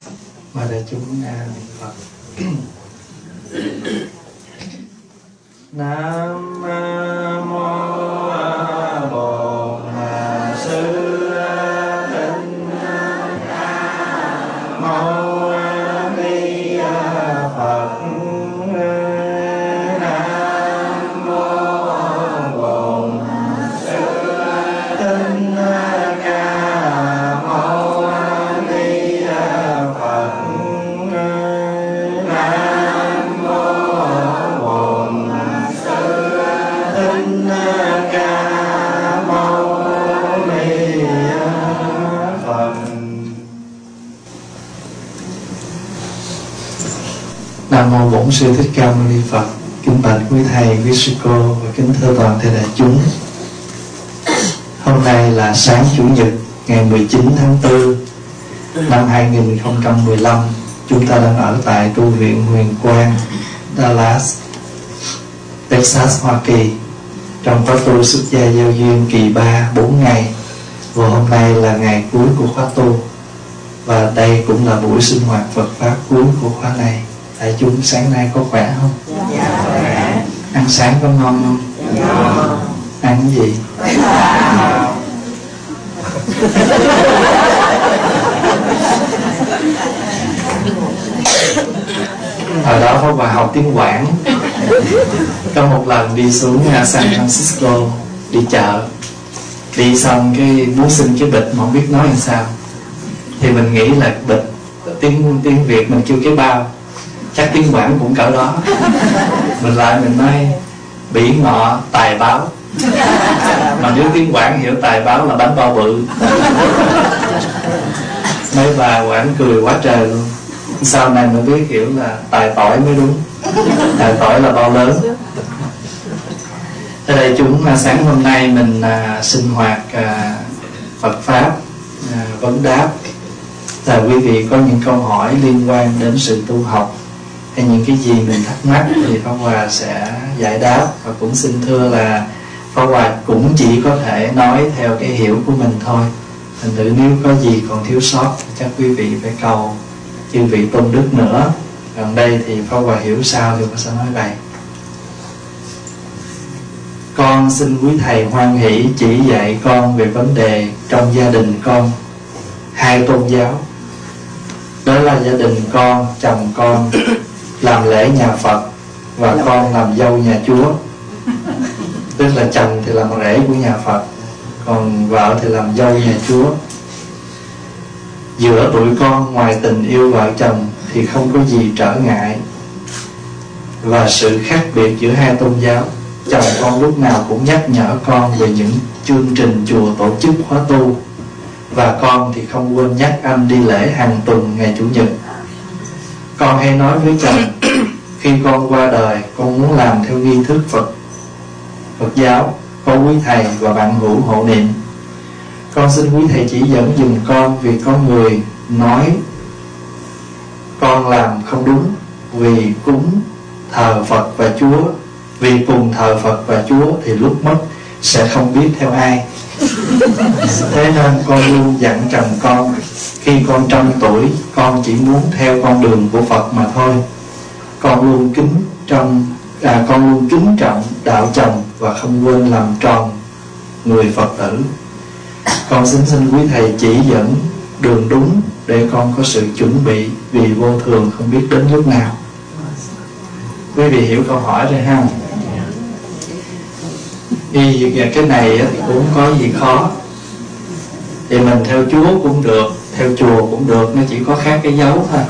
Mời đại chúng niệm Phật. Nam mô Bổn Sư Thích Mâu Ni Phật. Nam mô Bổn Sư Thích Ca Mâu Ni Phật. Nam mô Bổn Sư Thích Ca Mâu Ni Phật. Nam mô Bổn Sư Thích Ca Mâu Ni Phật. Kính bạch quý thầy, quý sư cô và kính thưa toàn thể đại chúng. Hôm nay là sáng Chủ nhật ngày 19 tháng 4 năm 2015. Chúng ta đang ở tại tu viện Huyền Quang, Dallas, Texas, Hoa Kỳ, trong khóa tu xuất gia giao duyên kỳ 3 4 ngày. Và hôm nay là ngày cuối của khóa tu, và đây cũng là buổi sinh hoạt Phật pháp cuối của khóa này. Đại chúng sáng nay có khỏe không? Dạ khỏe. Ăn sáng có ngon không? Dạ. Ăn cái gì? Ở đó có bà học tiếng Quảng. Có một lần đi xuống San Francisco đi chợ, đi xong cái muốn xin cái bịch mà không biết nói làm sao, thì mình nghĩ là bịch tiếng Việt mình kêu cái bao, chắc tiếng Quảng cũng cỡ đó. Mình lại mình nói bỉ ngọ tài báo, mà nếu tiếng Quảng hiểu tài báo là bánh bao bự. Mấy bà Quảng cười quá trời luôn. Sau này mới biết hiểu là tài tỏi mới đúng. Tài tỏi là bao lớn. Thế đây chúng sáng hôm nay mình sinh hoạt Phật pháp vấn đáp. Là quý vị có những câu hỏi liên quan đến sự tu học hay những cái gì mình thắc mắc thì Pháp Hòa sẽ giải đáp. Và cũng xin thưa là Pháp Hòa cũng chỉ có thể nói theo cái hiểu của mình thôi. Thành thử nếu có gì còn thiếu sót thì chắc quý vị phải cầu chư vị tôn đức nữa. Gần đây thì Pháp Hòa hiểu sao thì Pháp sẽ nói vậy. Con xin quý thầy hoan hỷ chỉ dạy con về vấn đề trong gia đình con hai tôn giáo. Đó là gia đình con, chồng con làm lễ nhà Phật và con làm dâu nhà Chúa. Tức là chồng thì làm rể của nhà Phật, còn vợ thì làm dâu nhà Chúa. Giữa tụi con ngoài tình yêu vợ chồng thì không có gì trở ngại. Và sự khác biệt giữa hai tôn giáo, chồng con lúc nào cũng nhắc nhở con về những chương trình chùa tổ chức khóa tu, và con thì không quên nhắc anh đi lễ hàng tuần ngày Chủ nhật. Con hay nói với chồng, khi con qua đời con muốn làm theo nghi thức Phật giáo, có quý thầy và bạn hữu hộ niệm. Con xin quý thầy chỉ dẫn dùm con, vì có người nói con làm không đúng, vì cúng thờ Phật và Chúa, vì cùng thờ Phật và Chúa thì lúc mất sẽ không biết theo ai. Thế nên con luôn dặn chồng con, khi con trăm tuổi con chỉ muốn theo con đường của Phật mà thôi. Con luôn kính trọng đạo chồng và không quên làm tròn người Phật tử. Con xin quý thầy chỉ dẫn đường đúng để con có sự chuẩn bị, vì vô thường không biết đến lúc nào. Quý vị hiểu câu hỏi rồi ha? Vì cái này thì cũng có gì khó. Thì mình theo Chúa cũng được, theo chùa cũng được, nó chỉ có khác cái dấu thôi.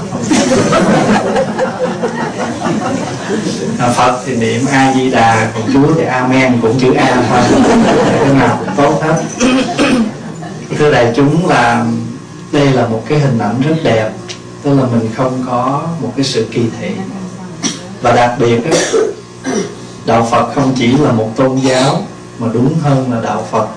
Phật thì niệm A Di Đà, còn Chúa thì Amen, cũng chữ A thôi. Cái nào cũng tốt hết. Thưa đại chúng, là đây là một cái hình ảnh rất đẹp. Tức là mình không có một cái sự kỳ thị. Và đặc biệt đó, đạo Phật không chỉ là một tôn giáo, mà đúng hơn là đạo Phật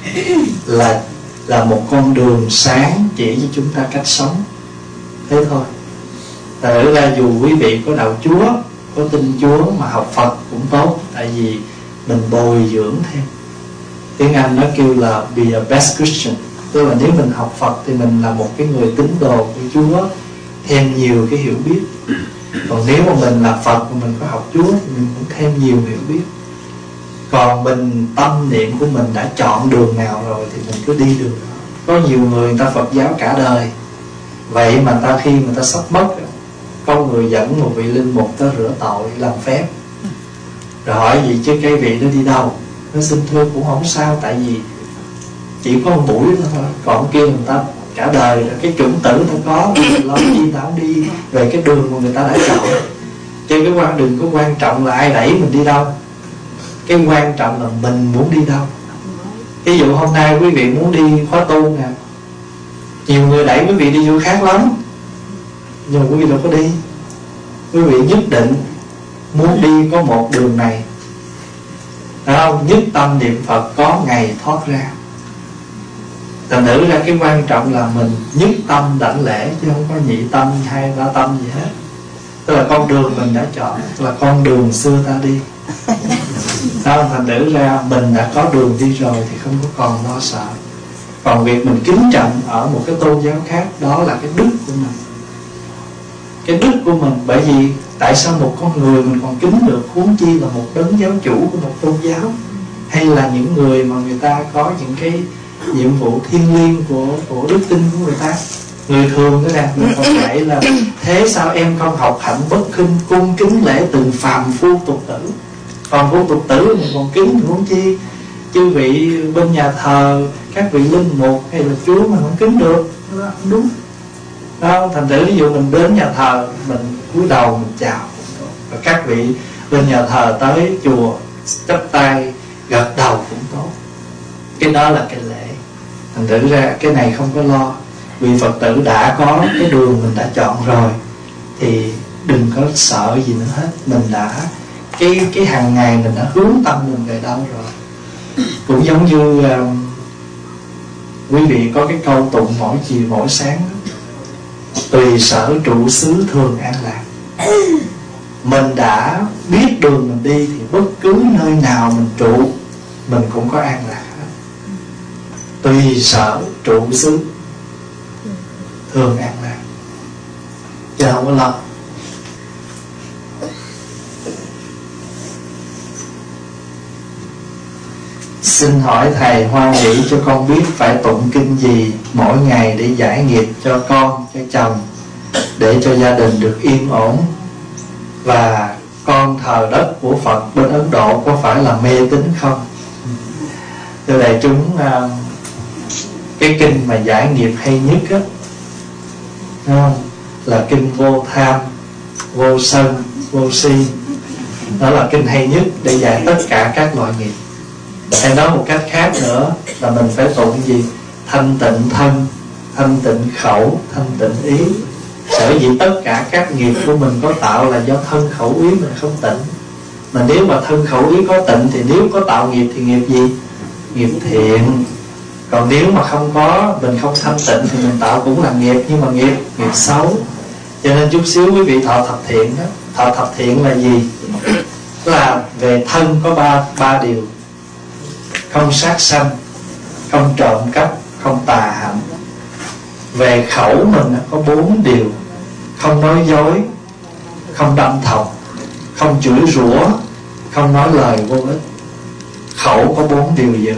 là một con đường sáng chỉ cho chúng ta cách sống. Thế thôi. Thật ra dù quý vị có đạo Chúa, có tin Chúa mà học Phật cũng tốt, tại vì mình bồi dưỡng thêm. Tiếng Anh nó kêu là be a best Christian. Tức là nếu mình học Phật thì mình là một cái người tín đồ của Chúa, thêm nhiều cái hiểu biết. Còn nếu mà mình là Phật mà mình có học Chúa thì mình cũng thêm nhiều hiểu biết. Còn mình tâm niệm của mình đã chọn đường nào rồi thì mình cứ đi đường đó. Có nhiều người ta Phật giáo cả đời, vậy mà khi mà ta sắp mất, có người dẫn một vị linh mục tới rửa tội làm phép, rồi hỏi gì chứ cái vị đó đi đâu? Nó xin thưa cũng không sao, tại vì chỉ có một buổi đó thôi, còn kia người ta cả đời rồi, cái chủng tử ta có, lo gì ta không đi về cái đường mà người ta đã chọn. Chứ cái đừng có quan trọng là ai đẩy mình đi đâu, cái quan trọng là mình muốn đi đâu. Ví dụ hôm nay quý vị muốn đi khóa tu nè, nhiều người đẩy quý vị đi chỗ khác lắm, nhưng mà quý vị đâu có đi. Quý vị nhất định muốn đi có một đường này, phải không? Nhất tâm niệm Phật có ngày thoát ra. Thành thử ra cái quan trọng là mình nhất tâm đảnh lễ, chứ không có nhị tâm hay ba tâm gì hết. Tức là con đường mình đã chọn, là con đường xưa ta đi. Đó, thành thử ra mình đã có đường đi rồi thì không có còn lo sợ. Còn việc mình kính trọng ở một cái tôn giáo khác, đó là cái đức của mình. Cái đức của mình, bởi vì tại sao một con người mình còn kính được, huống chi là một đấng giáo chủ của một tôn giáo, hay là những người mà người ta có những cái nhiệm vụ thiêng liêng của đức tin của người ta. Người thường thế này mình còn dạy là thế sao em không học hạnh bất khinh, cung kính lễ từng phàm phu tục tử. Còn phu tục tử mình còn kính, huống chi chư vị bên nhà thờ, các vị linh mục hay là Chúa mình không kính được, không đúng. Đó, thành thử ví dụ mình đến nhà thờ, mình cúi đầu mình chào, và các vị bên nhà thờ tới chùa chắp tay gật đầu cũng tốt. Cái đó là cái lễ. Thành thử ra cái này không có lo, vì Phật tử đã có cái đường mình đã chọn rồi thì đừng có sợ gì nữa hết. Mình đã cái hàng ngày mình đã hướng tâm mình về đâu rồi. Cũng giống như quý vị có cái câu tụng mỗi chiều mỗi sáng đó, tùy sở trụ xứ thường an lạc. Mình đã biết đường mình đi thì bất cứ nơi nào mình trụ mình cũng có an lạc hết. Tùy sở trụ xứ thường an lạc, chứ không có lo. Xin hỏi thầy, hoan hỷ cho con biết phải tụng kinh gì mỗi ngày để giải nghiệp cho con, cho chồng, để cho gia đình được yên ổn. Và con thờ đất của Phật bên Ấn Độ có phải là mê tín không? Thưa đại chúng, cái kinh mà giải nghiệp hay nhất á, là kinh vô tham, vô sân, vô si. Đó là kinh hay nhất để giải tất cả các loại nghiệp. Hay nói một cách khác nữa là mình phải tụng gì? Thanh tịnh thân, thanh tịnh khẩu, thanh tịnh ý. Sở dĩ tất cả các nghiệp của mình có tạo là do thân khẩu ý mình không tịnh. Mà nếu mà thân khẩu ý có tịnh thì nếu có tạo nghiệp thì nghiệp gì? Nghiệp thiện. Còn nếu mà không có, mình không thanh tịnh thì mình tạo cũng là nghiệp, nhưng mà nghiệp xấu. Cho nên chút xíu quý vị thọ thập thiện đó. Thọ thập thiện là gì? Là về thân có ba điều: không sát sanh, không trộm cắp, không tà hạnh. Về khẩu mình có 4 điều: không nói dối, không đâm thọc, không chửi rủa, không nói lời vô ích. Khẩu có 4 điều giữ.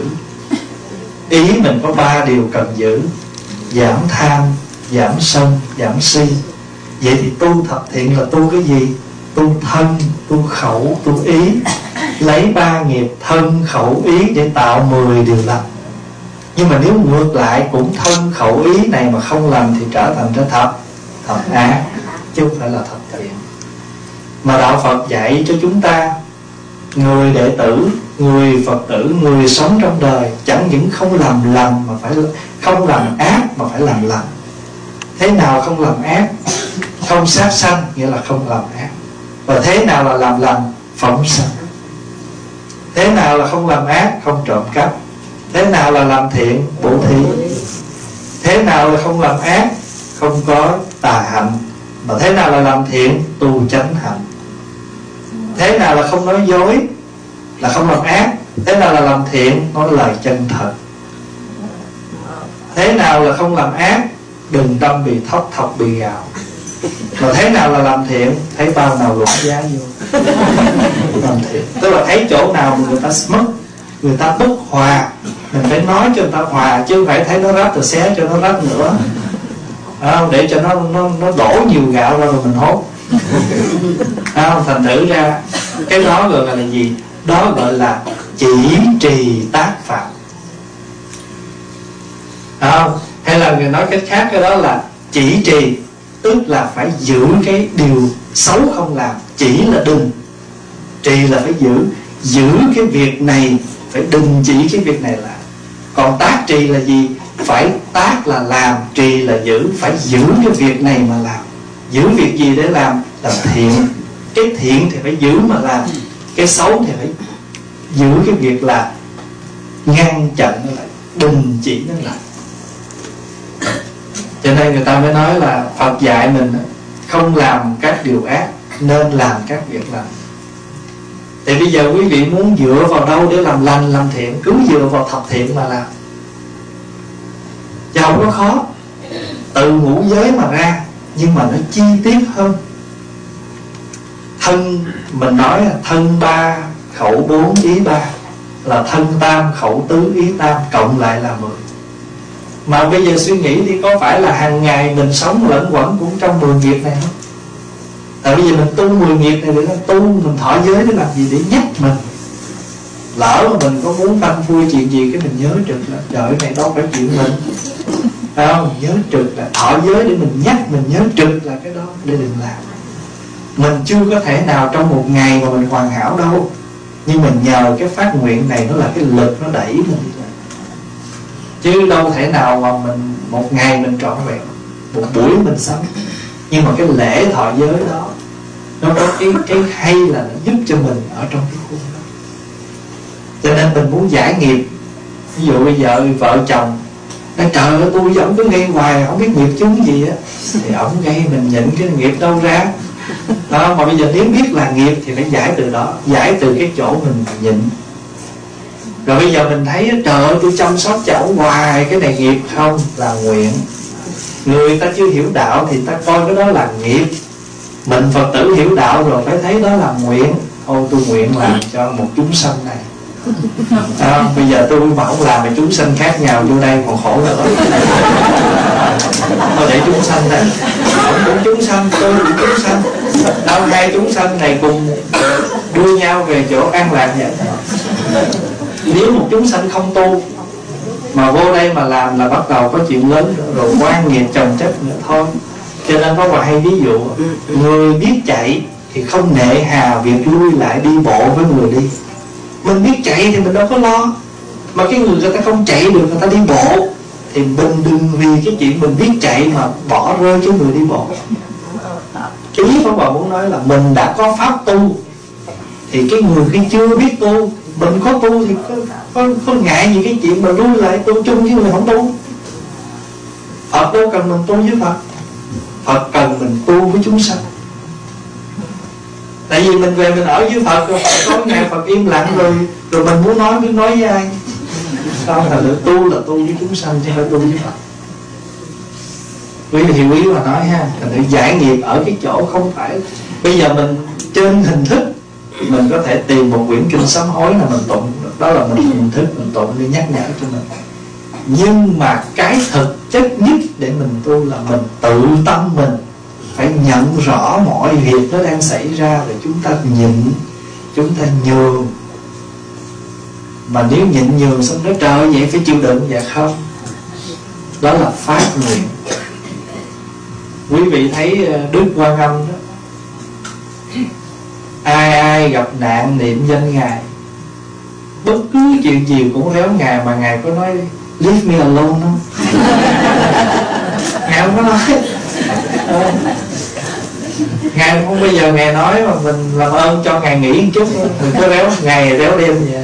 Ý mình có 3 điều cần giữ: giảm tham, giảm sân, giảm si. Vậy thì tu thập thiện là tu cái gì? Tu thân, tu khẩu, tu ý. Lấy 3 nghiệp thân, khẩu, ý để tạo 10 điều lành. Nhưng mà nếu ngược lại cũng thân, khẩu, ý này mà không làm thì trở thành thập ác, chứ không phải là thập thiện. Mà đạo Phật dạy cho chúng ta, người đệ tử, người Phật tử, người sống trong đời chẳng những không làm lành mà phải không làm ác mà phải làm lành. Thế nào không làm ác? Không sát sanh nghĩa là không làm ác. Và thế nào là làm lành? Phóng sanh. Thế nào là không làm ác? Không trộm cắp. Thế nào là làm thiện? Bố thí. Thế nào là không làm ác? Không có tà hạnh. Mà thế nào là làm thiện? Tu chánh hạnh. Thế nào là không nói dối? Là không làm ác. Thế nào là làm thiện? Nói lời chân thật. Thế nào là không làm ác? Đừng đâm bị thóc, thọc bị gạo. Mà thế nào là làm thiện? Thấy bao nào lột giá vô làm thiện. Tức là thấy chỗ nào mà người ta mất, người ta bất hòa, mình phải nói cho người ta hòa, chứ không phải thấy nó rách rồi xé cho nó rách nữa. Để cho nó đổ nhiều gạo ra rồi mình hốt. Thành thử ra cái đó gọi là gì? Đó gọi là chỉ trì tác Pháp. Hay là người nói cách khác, cái đó là chỉ trì, tức là phải giữ cái điều xấu không làm. Chỉ là đừng, trì là phải giữ cái việc này, phải đình chỉ cái việc này làm. Còn tác trì là gì? Phải tác là làm, trì là giữ. Phải giữ cái việc này mà làm. Giữ việc gì để làm? Làm thiện. Cái thiện thì phải giữ mà làm, cái xấu thì phải giữ cái việc là ngăn chặn nó lại, đình chỉ nó lại. Cho nên người ta mới nói là Phật dạy mình không làm các điều ác, nên làm các việc lành. Thì bây giờ quý vị muốn dựa vào đâu để làm lành, làm thiện? Cứ dựa vào thập thiện mà làm, chứ không có khó. Từ ngũ giới mà ra, nhưng mà nó chi tiết hơn. Thân, mình nói là thân 3, khẩu 4, ý 3, là thân tam, khẩu tứ, ý tam, cộng lại là 10. Mà bây giờ suy nghĩ thì có phải là hàng ngày mình sống lẫn quẩn cũng trong 10 nghiệp này không? Tại bây giờ mình tu 10 nghiệp này để nó tu, mình thọ giới để làm gì? Để nhắc mình. Lỡ mà mình có muốn phanh phui chuyện gì, cái mình nhớ trực là trời này đâu phải chuyện mình. Phải không? Nhớ trực là thọ giới để mình nhắc, mình nhớ trực là cái đó để đừng làm. Mình chưa có thể nào trong một ngày mà mình hoàn hảo đâu, nhưng mình nhờ cái phát nguyện này, nó là cái lực nó đẩy mình đi lên. Chứ đâu thể nào mà mình một ngày mình trọn vẹn, một buổi mình sống. Nhưng mà cái lễ thọ giới đó, nó có cái hay là nó giúp cho mình ở trong cái khuôn đó. Cho nên mình muốn giải nghiệp. Ví dụ bây giờ vợ chồng nói trời ơi tôi với ổng cứ nghe hoài, không biết nghiệp chướng gì á, thì ổng gây mình nhịn cái nghiệp đâu ra. Đó, mà bây giờ nếu biết là nghiệp thì phải giải từ đó, giải từ cái chỗ mình nhịn. Rồi bây giờ mình thấy trời ơi tôi chăm sóc cho ổng hoài, cái này nghiệp không? Là nguyện. Người ta chưa hiểu đạo thì ta coi cái đó là nghiệp. Mình Phật tử hiểu đạo rồi phải thấy đó là nguyện. Ô tôi nguyện làm cho một chúng sanh này. Bây giờ tôi mà không làm thì chúng sanh khác nhau vô đây còn khổ nữa. Thôi để chúng sanh đây, ông cũng chúng sanh, tôi cũng chúng sanh. Đâu hai chúng sanh này cùng đưa nhau về chỗ an lạc vậy. Nếu một chúng sanh không tu mà vô đây mà làm là bắt đầu có chuyện lớn rồi, quan nghiệp chồng chất nữa thôi. Cho nên có một hay ví dụ, người biết chạy thì không nệ hà việc lui lại đi bộ với người đi. Mình biết chạy thì mình đâu có lo. Mà cái người ta không chạy được, người ta đi bộ, thì mình đừng vì cái chuyện mình biết chạy mà bỏ rơi cái người đi bộ. Ý Pháp Hòa muốn nói là mình đã có pháp tu, thì cái người khi chưa biết tu, mình có tu thì có ngại gì cái chuyện mà lui lại tu chung với người không tu. Phật đâu cần mình tu với Phật, Phật cần mình tu với chúng sanh. Tại vì mình về mình ở với Phật rồi, có ngày Phật im lặng rồi mình muốn nói, biết nói với ai. Sao là tu với chúng sanh chứ không phải tu với Phật. Quý vị hiểu ý mà nói ha. Thành thử giải nghiệp ở cái chỗ không phải. Bây giờ mình trên hình thức mình có thể tìm một quyển kinh sám hối là mình tụng, đó là mình hình thức mình tụng để nhắc nhở cho mình. Nhưng mà cái thực chất nhất để mình tu là mình tự tâm mình phải nhận rõ mọi việc nó đang xảy ra, rồi chúng ta nhịn, chúng ta nhường. Mà nếu nhịn nhường xong nói trời vậy phải chịu đựng, dạ không. Đó là phát nguyện. Quý vị thấy Đức Quan Âm đó, ai gặp nạn niệm danh Ngài, bất cứ chuyện gì cũng réo Ngài. Mà Ngài có nói leave me alone không? Ngài không có nói. Ngài không bao giờ Ngài nói mà mình làm ơn cho Ngài nghỉ một chút, mình cứ réo ngày réo đêm vậy.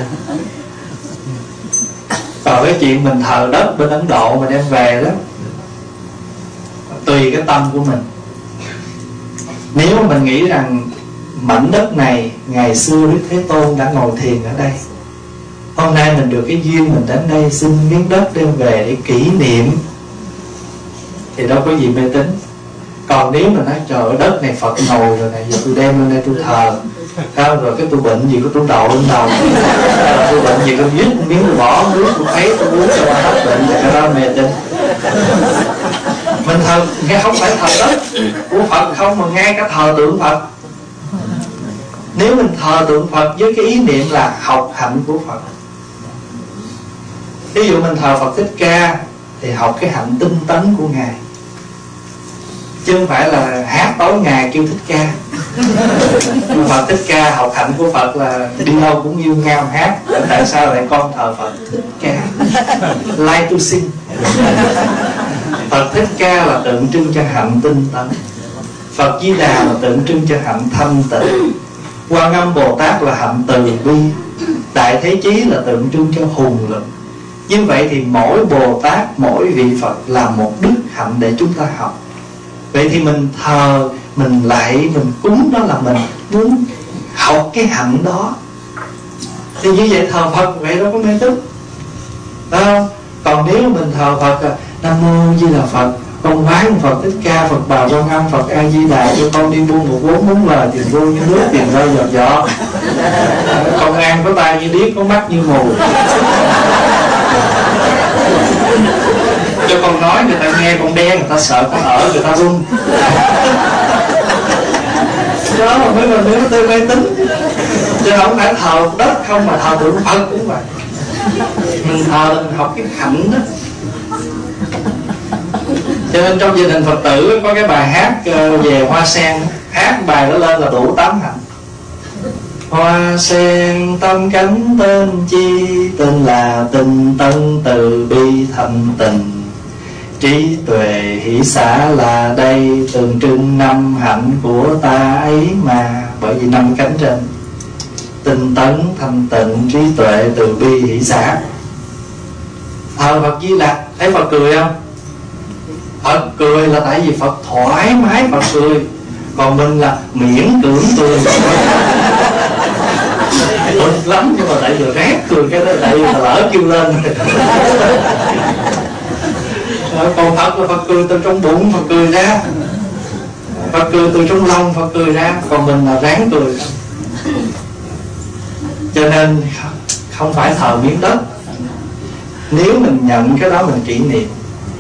Còn cái chuyện mình thờ đất bên Ấn Độ mà đem về đó, tùy cái tâm của mình. Nếu mình nghĩ rằng mảnh đất này ngày xưa Đức Thế Tôn đã ngồi thiền ở đây, hôm nay mình được cái duyên mình đến đây xin miếng đất đem về để kỷ niệm, thì đâu có gì mê tín. Còn nếu mà nói trời ơi, đất này Phật ngồi rồi này, giờ tôi đem lên đây tôi thờ, rồi cái tôi bệnh gì của tôi đậu lên đầu, tôi bệnh gì tôi viết miếng tôi bỏ nước tôi thấy tôi uống cho hết bệnh, thì cái đó mê tín. Mình thờ nghe không phải thờ đất của Phật không, mà ngay cả thờ tượng Phật. Nếu mình thờ tượng Phật với cái ý niệm là học hạnh của Phật, ví dụ mình thờ Phật Thích Ca thì học cái hạnh tinh tấn của Ngài, chứ không phải là hát tối ngày kêu thích ca. Phật Thích Ca, học hạnh của Phật là đi đâu cũng yêu ngao hát. Tại sao lại con thờ Phật Thích Ca? Like to sing. Phật Thích Ca là tượng trưng cho hạnh tinh tấn, Phật Di Đà là tượng trưng cho hạnh thanh tịnh, Quan Âm Bồ Tát là hạnh từ bi, Đại Thế Chí là tượng trưng cho hùng lực. Như vậy thì mỗi Bồ Tát, mỗi vị Phật là một đức hạnh để chúng ta học. Vậy thì mình thờ, mình lạy, mình cúng, đó là mình muốn học cái hạnh đó. Thì như vậy thờ Phật vậy đâu có mê tín, phải không? Còn nếu mình thờ Phật Nam Mô Di Đà Phật, con vái Phật Thích Ca, Phật Bà Quan Âm, Phật A Di Đà cho con đi buôn 14 lời, tiền vô như nước, tiền rơi giọt giọt. Công an có tai như điếc, có mắt như mù. Cho con nói người ta nghe con đen, người ta sợ con ở, người ta run. Đó là mới là nếu tôi mê tín. Chứ không phải thờ đất không, mà thờ tượng Phật cũng vậy. Mình thờ là mình học cái hạnh đó. Cho nên trong gia đình Phật tử có cái bài hát về hoa sen, hát bài đó lên là đủ 8 hạnh. Hoa sen tâm cánh tên chi, tên là tinh tấn từ bi thanh tịnh. Trí tuệ hỷ xả là đây, tượng trưng 5 hạnh của ta ấy mà. Bởi vì 5 cánh trên: tinh tấn, thanh tịnh, trí tuệ, từ bi, hỷ xả. Thờ Phật Di Lặc, thấy Phật cười không? Phật cười là tại vì Phật thoải mái Phật cười. Còn mình là miễn cưỡng cười. Bực lắm, nhưng mà tại vì rét cười cái đó, tại vì lỡ kêu lên. Còn Phật là Phật cười từ trong bụng, Phật cười ra. Phật cười từ trong lòng, Phật cười ra. Còn mình là ráng cười. Cho nên không phải thờ miếng đất. Nếu mình nhận cái đó mình kỷ niệm.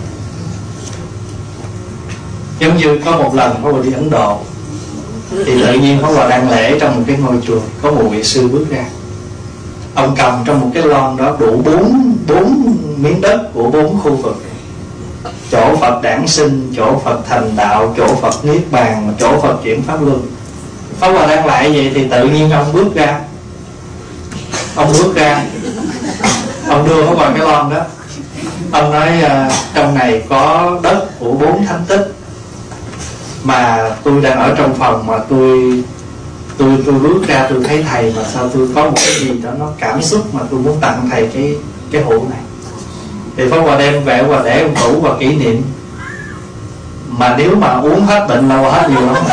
Giống như có một lần Pháp Hòa đi Ấn Độ, thì tự nhiên Pháp Hòa đang lễ trong một cái ngôi chùa, có một vị sư bước ra. Ông cầm trong một cái lon đó đủ 4 miếng đất của 4 khu vực: chỗ Phật đản sinh, chỗ Phật thành đạo, chỗ Phật niết bàn, chỗ Phật chuyển pháp luân. Pháp Hòa đang lại vậy thì tự nhiên ông bước ra. Ông đưa Pháp Hòa cái lon đó. Ông nói trong này có đất của 4 thánh tích, mà tôi đang ở trong phòng mà tôi bước ra tôi thấy thầy, mà sao tôi có một cái gì đó nó cảm xúc mà tôi muốn tặng thầy cái hũ này. Thì Pháp Hòa đem về và để ông tủ và kỷ niệm. Mà nếu mà uống hết bệnh là hết nhiều lắm.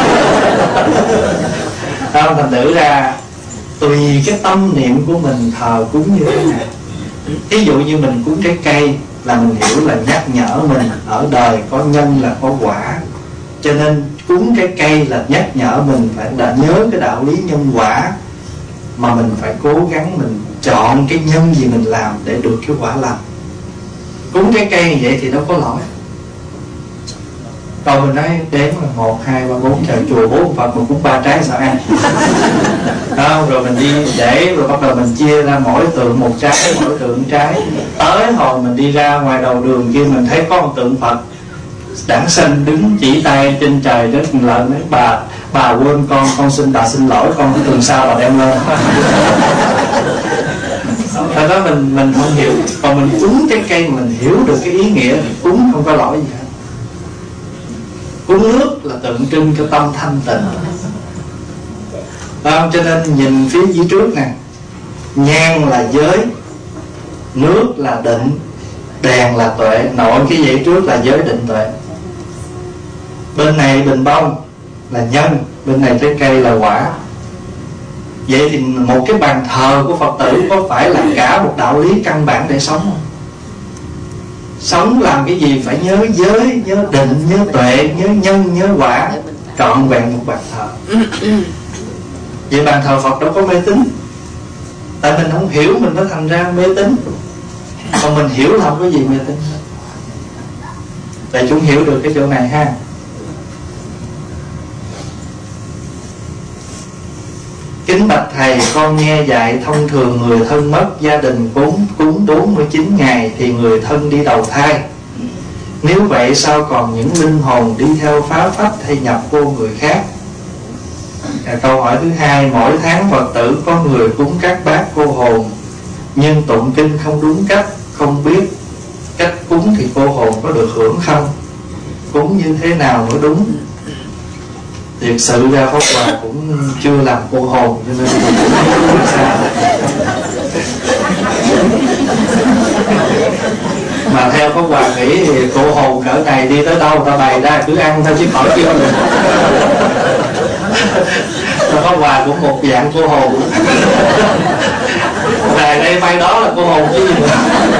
Thành thử ra tùy cái tâm niệm của mình thờ cúng như thế nào. Ví dụ như mình cúng trái cây là mình hiểu là nhắc nhở mình ở đời có nhân là có quả. Cho nên cúng trái cây là nhắc nhở mình phải đã nhớ cái đạo lý nhân quả, mà mình phải cố gắng mình chọn cái nhân gì mình làm để được cái quả lành. Cúng trái cây như vậy thì đâu có lỗi. Còn mình nói đếm là 1, 2, 3, 4 trời chùa 4 Phật mà cúng 3 trái sao ăn. Rồi mình đi để rồi bắt đầu mình chia ra mỗi tượng 1 trái, mỗi tượng 1 trái. Tới hồi mình đi ra ngoài đầu đường kia mình thấy có một tượng Phật đản sinh đứng chỉ tay trên trời đất lợn đấy: bà quên con xin bà xin lỗi, con cái tuần sau bà đem lên. Thật đó mình không hiểu. Còn mình cúng trái cây mình hiểu được cái ý nghĩa, cúng không có lỗi gì hết. Cúng nước là tượng trưng cho tâm thanh tịnh. Cho nên nhìn phía dưới trước nè, nhang là giới, nước là định, đèn là tuệ. Nội cái dãy trước là giới định tuệ. Bên này bình bông là nhân, bên này trái cây là quả. Vậy thì một cái bàn thờ của Phật tử có phải là cả một đạo lý căn bản để sống không? Sống làm cái gì phải nhớ giới, nhớ định, nhớ tuệ, nhớ nhân, nhớ quả, trọn vẹn một bàn thờ. Vậy bàn thờ Phật đâu có mê tín. Tại mình không hiểu mình mới thành ra mê tín. Còn mình hiểu là không có gì mê tín. Để chúng hiểu được cái chỗ này ha. Kính bạch thầy, con nghe dạy thông thường người thân mất, gia đình cúng 49 ngày thì người thân đi đầu thai. Nếu vậy sao còn những linh hồn đi theo phá phách hay nhập vô người khác? Câu hỏi thứ hai, mỗi tháng Phật tử có người cúng các bát cô hồn, nhưng tụng kinh không đúng cách, không biết cách cúng thì cô hồn có được hưởng không? Cúng như thế nào mới đúng? Thiệt sự ra Pháp Hòa cũng chưa làm cô hồn, cho nên cũng không biết sao. Mà theo Pháp Hòa nghĩ thì cô hồn cỡ này đi tới đâu ta bày ra cứ ăn thôi chứ khỏi kêu được. Pháp Hòa cũng một dạng cô hồn. Về đây may đó là cô hồn chứ gì nữa.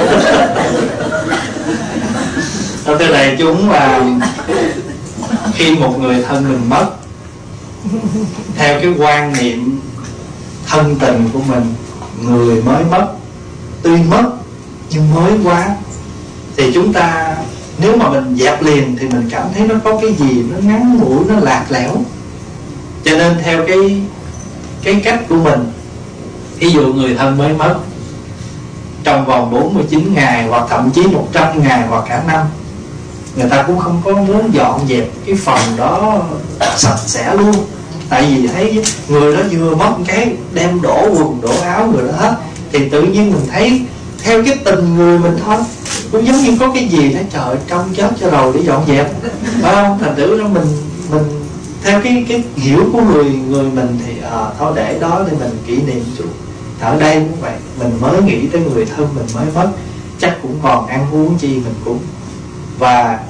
Thế này chúng là khi một người thân mình mất, theo cái quan niệm thân tình của mình, người mới mất, tuy mất nhưng mới quá, thì chúng ta nếu mà mình dẹp liền thì mình cảm thấy nó có cái gì nó ngắn ngủi, nó lạc lẽo. Cho nên theo cái cách của mình, ví dụ người thân mới mất, trong vòng 49 ngày hoặc thậm chí 100 ngày hoặc cả năm, người ta cũng không có muốn dọn dẹp cái phòng đó sạch sẽ luôn. Tại vì thấy người đó vừa mất cái đem đổ quần đổ áo người đó hết, thì tự nhiên mình thấy theo cái tình người mình thôi, cũng giống như có cái gì đó trời trong chết cho rồi để dọn dẹp, phải không? Thành thử ra mình theo cái hiểu của người mình thì thôi để đó để mình kỷ niệm chút. Ở đây cũng vậy, mình mới nghĩ tới người thân mình mới mất, chắc cũng còn ăn uống chi mình cũng. Và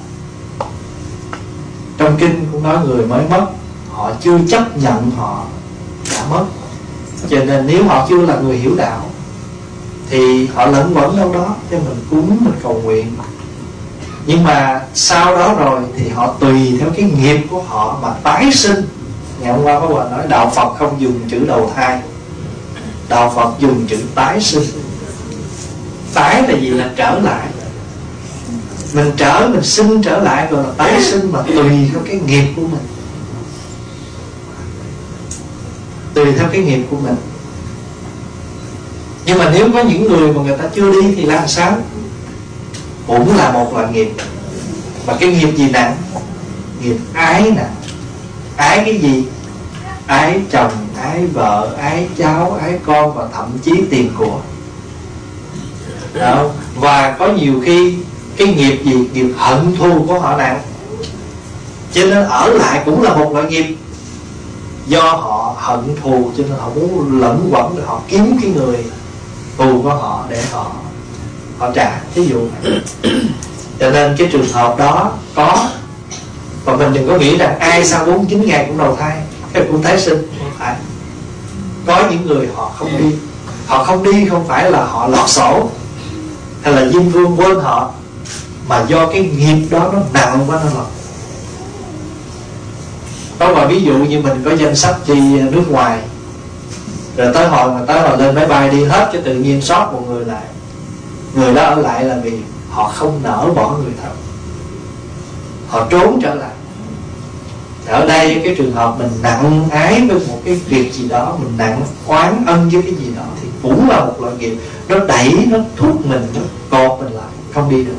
trong kinh cũng nói người mới mất, họ chưa chấp nhận họ đã mất, cho nên nếu họ chưa là người hiểu đạo thì họ lẫn quẩn đâu đó cho mình cúng, mình cầu nguyện. Nhưng mà sau đó rồi thì họ tùy theo cái nghiệp của họ mà tái sinh. Ngày hôm qua có bà nói đạo Phật không dùng chữ đầu thai, đạo Phật dùng chữ tái sinh. Tái là gì? Là trở lại. Mình sinh trở lại rồi là tái sinh, mà tùy theo cái nghiệp của mình. Tùy theo cái nghiệp của mình. Nhưng mà nếu có những người mà người ta chưa đi thì làm sao? Cũng là một loại nghiệp. Và cái nghiệp gì nặng? Nghiệp ái nè. Ái cái gì? Ái chồng, ái vợ, ái cháu, ái con, và thậm chí tiền của. Đó. Và có nhiều khi cái nghiệp gì? Nghiệp hận thù của họ nặng, cho nên ở lại cũng là một loại nghiệp. Do họ hận thù cho nên họ muốn lẫn quẩn, để họ kiếm cái người thù của họ để họ trả. Ví dụ cho nên cái trường hợp đó có. Và mình đừng có nghĩ rằng ai sau 49 ngày cũng đầu thai, cái cũng tái sinh. Không phải. Có những người họ không đi. Họ không đi không phải là họ lọt sổ hay là Diêm Vương quên họ, mà do cái nghiệp đó nó nặng quá nó lọt. Có mà ví dụ như mình có danh sách đi nước ngoài, rồi tới hồi lên máy bay đi hết, cho tự nhiên sót một người lại. Người đó ở lại là vì họ không nỡ bỏ người thân, họ trốn trở lại. Ở đây cái trường hợp mình nặng ái với một cái việc gì đó, mình nặng oán ân với cái gì đó, thì cũng là một loại nghiệp. Nó đẩy, nó thúc mình, nó cột mình lại, không đi được.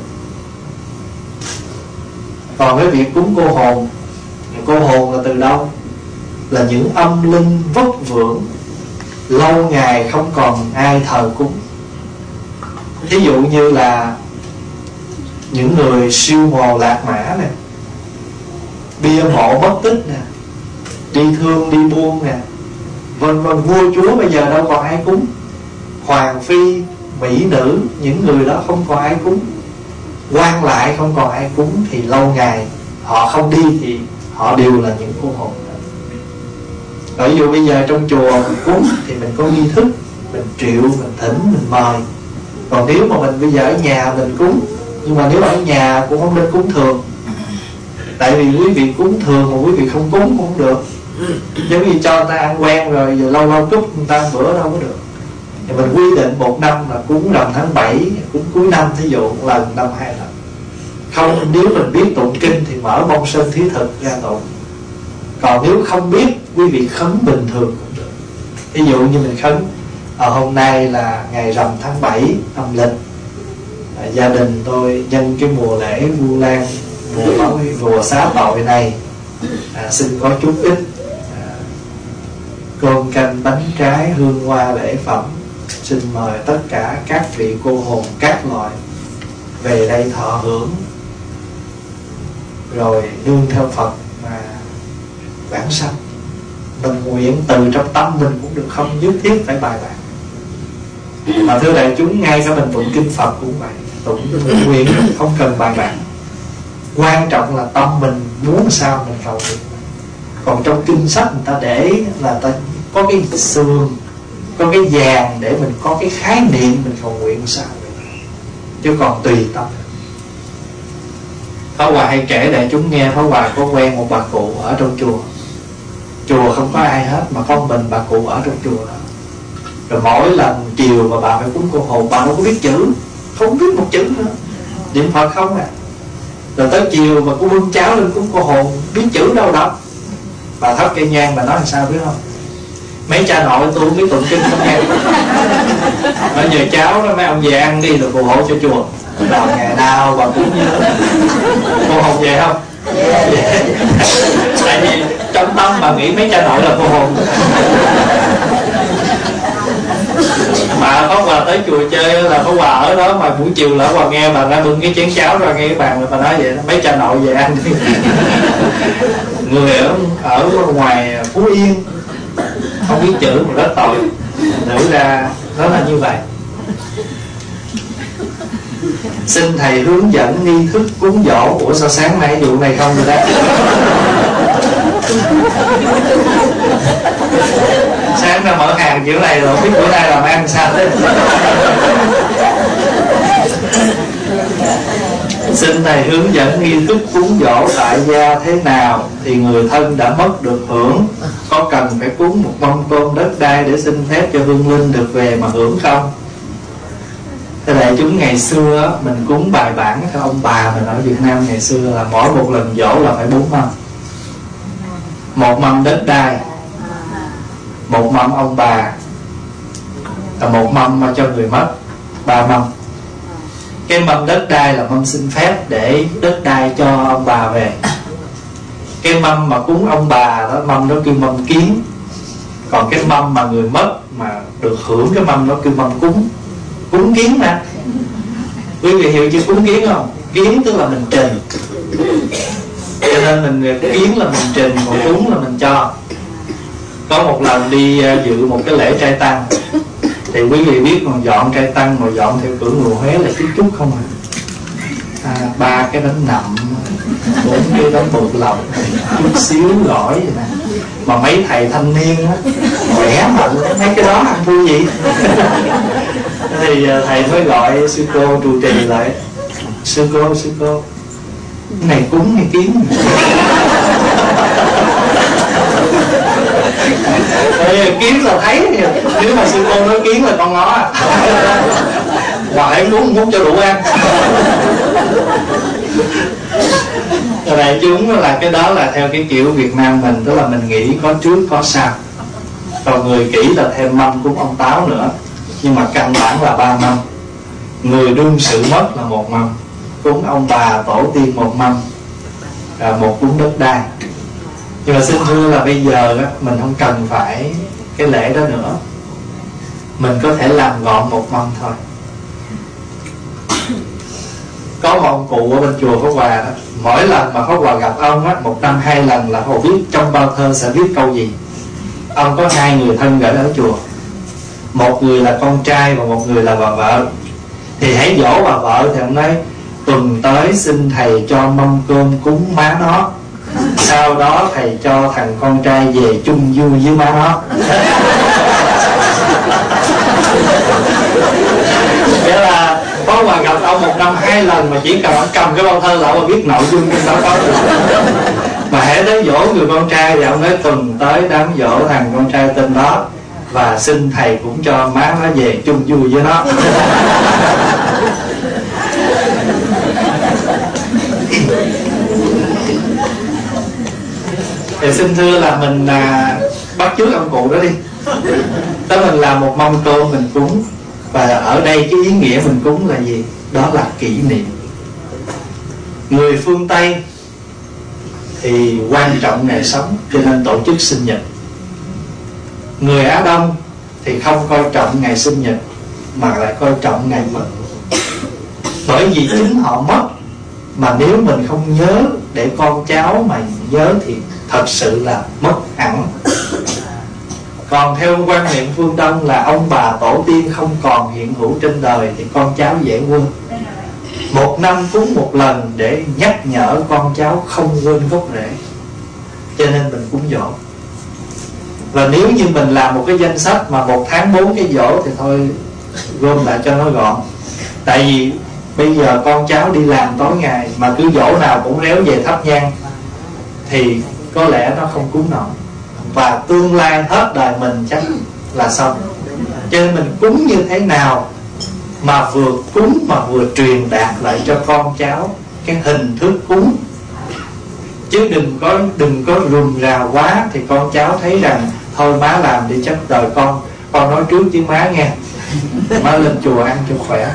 Còn cái việc cúng cô hồn, cô hồn là từ đâu? Là những âm linh vất vưởng, lâu ngày không còn ai thờ cúng. Ví dụ như là những người siêu mồ lạc mã nè, bia mộ mất tích nè, đi thương đi buôn nè, vân vân. Vua chúa bây giờ đâu còn ai cúng. Hoàng phi, mỹ nữ, những người đó không còn ai cúng. Quan lại không còn ai cúng, thì lâu ngày họ không đi thì họ đều là những cô hồn. Ví dụ bây giờ trong chùa mình cúng thì mình có nghi thức, mình triệu, mình thỉnh, mình mời. Còn nếu mà mình bây giờ ở nhà mình cúng Nhưng mà nếu ở nhà cũng không nên cúng thường. Tại vì quý vị cúng thường mà quý vị không cúng cũng không được. Giống như cho người ta ăn quen rồi, giờ lâu lâu cúng người ta bữa đâu có được. Thì mình quy định một năm là cúng rằm tháng 7, cúng cuối năm, thí dụ một lần, năm 2 lần. Không, nếu mình biết tụng kinh thì mở bông sơn thí thực ra tụng. Còn nếu không biết, quý vị khấn bình thường cũng được. Ví dụ như mình khấn hôm nay là ngày rằm tháng 7 âm lịch, gia đình tôi nhân cái mùa lễ Vu Lan, mùa xá tội này, xin có chút ít cơm canh bánh trái hương hoa lễ phẩm, xin mời tất cả các vị cô hồn các loại về đây thọ hưởng, rồi nương theo Phật mà vãng sanh. Mình nguyện từ trong tâm mình cũng được, không nhất thiết phải bài bản. Mà thưa đại chúng, ngay cả mình tụng kinh Phật cũng vậy, tụng nguyện không cần bài bản. Quan trọng là tâm mình muốn sao mình cầu nguyện. Còn trong kinh sách người ta để là ta có cái xương, có cái vàng để mình có cái khái niệm mình cầu nguyện sao, chứ còn tùy tâm. Pháp Hòa hay kể đại chúng nghe, Pháp Hòa có quen một bà cụ ở trong chùa. Chùa không có ai hết mà có mình bà cụ ở trong chùa đó. Rồi mỗi lần chiều mà bà phải cúng cô hồn, bà đâu có biết chữ, không biết một chữ nữa, niệm Phật không à. Rồi tới chiều mà cô bưng cháo lên cúng cô hồn, biết chữ đâu đó. Bà thắp cây nhang, bà nói làm sao biết không? Mấy cha nội tôi không biết tụng kinh không nghe. Nói giờ cháu đó mấy ông về ăn đi rồi phù hộ cho chùa. Rồi ngày nào bà cũng nhớ. Cô hồn về không? Tại vì trong tâm bà nghĩ mấy cha nội là cô hồn. Mà Pháp Hòa tới chùa chơi là Pháp Hòa ở đó, mà buổi chiều là Pháp Hòa nghe bà ra bưng cái chén cháo ra ngay cái bàn, bà nói vậy đó, mấy cha nội về ăn đi. Người ở ngoài Phú Yên không biết chữ mà rất tội, nữ ra nó là như vậy. Xin thầy hướng dẫn nghi thức cúng dỗ. Ủa sao sáng nay vụ này không rồi đó? Sáng ra mở hàng kiểu này rồi, biết bữa nay làm ăn sao thế. Xin thầy hướng dẫn nghi thức cúng dỗ tại gia thế nào thì người thân đã mất được hưởng. Có cần phải cúng một mâm cơm đất đai để xin phép cho hương linh được về mà hưởng không? Thế đại chúng, ngày xưa mình cúng bài bản theo ông bà mình ở Việt Nam ngày xưa là mỗi một lần dỗ là phải 4 mâm. Một mâm đất đai, một mâm ông bà, và một mâm cho người mất, 3 mâm. Cái mâm đất đai là mâm xin phép để đất đai cho ông bà về. Cái mâm mà cúng ông bà đó, mâm đó kêu mâm kiến. Còn cái mâm mà người mất mà được hưởng cái mâm đó kêu mâm cúng. Cúng kiến mà. Quý vị hiểu chữ cúng kiến không? Kiến tức là mình trình. Cho nên mình kiến là mình trình, còn cúng là mình cho. Có một lần đi dự một cái lễ trai tăng, thì quý vị biết còn dọn trai tăng mà dọn theo cửa người Huế là chút không à? 3 cái bánh nậm, 4 cái bánh bột lọc, chút xíu gỏi vậy nè. Mà mấy thầy thanh niên á, khỏe mạnh, mấy cái đó ăn vui gì. Thì thầy mới gọi sư cô trụ trì lại. Sư cô, cái này cúng hay kiến? Kiến là thấy, nếu mà sư cô nói kiến là con ngó à. Ngoại muốn cho đủ ăn. Rồi đại chúng là cái đó là theo cái kiểu Việt Nam mình, tức là mình nghĩ có trước có sau. Còn người kỹ là thêm mâm cúng ông Táo nữa. Nhưng mà căn bản là 3 mâm. Người đương sự mất là 1 mâm, cúng ông bà tổ tiên 1 mâm, một cúng đất đai. Nhưng mà xin thưa là bây giờ đó, mình không cần phải cái lễ đó nữa. Mình có thể làm gọn 1 mâm thôi. Có một ông cụ ở bên chùa Pháp Hòa đó, mỗi lần mà Pháp Hòa gặp ông á, 1 năm 2 lần là Pháp Hòa biết trong bao thơ sẽ viết câu gì. Ông có 2 người thân gửi ở chùa, một người là con trai và một người là bà vợ. Thì hãy dỗ bà vợ thì ông nói: tuần tới xin thầy cho mâm cơm cúng má nó, sau đó thầy cho thằng con trai về chung vui với má nó. Nghĩa là có Pháp Hòa gặp ông 1 năm 2 lần, mà chỉ cần ông cầm cái bao thơ là ông biết nội dung trong đó có. Mà hễ tới dỗ người con trai thì ông nói tuần tới đám dỗ thằng con trai tên đó, và xin thầy cũng cho má nó về chung vui với nó. Thì xin thưa là mình bắt chước ông cụ đó đi. Đó, mình làm một mâm cơm mình cúng. Và ở đây cái ý nghĩa mình cúng là gì? Đó là kỷ niệm. Người phương Tây thì quan trọng ngày sống, cho nên tổ chức sinh nhật. Người Á Đông thì không coi trọng ngày sinh nhật, mà lại coi trọng ngày mất. Bởi vì chính họ mất, mà nếu mình không nhớ để con cháu mà nhớ thì thật sự là mất hẳn. Còn theo quan niệm phương Đông là ông bà tổ tiên không còn hiện hữu trên đời thì con cháu dễ quên. 1 năm cúng 1 lần để nhắc nhở con cháu không quên gốc rễ, cho nên mình cúng dỗ. Và nếu như mình làm một cái danh sách mà 1 tháng 4 cái dỗ thì thôi gom lại cho nó gọn. Tại vì bây giờ con cháu đi làm tối ngày mà cứ dỗ nào cũng réo về thắp nhang thì có lẽ nó không cúng nổi, và tương lai hết đời mình chắc là xong. Cho nên mình cúng như thế nào mà vừa cúng mà vừa truyền đạt lại cho con cháu cái hình thức cúng, chứ đừng có rườm rà quá thì con cháu thấy rằng thôi má làm đi chắc đời con nói trước chứ má nghe, má lên chùa ăn cho khỏe.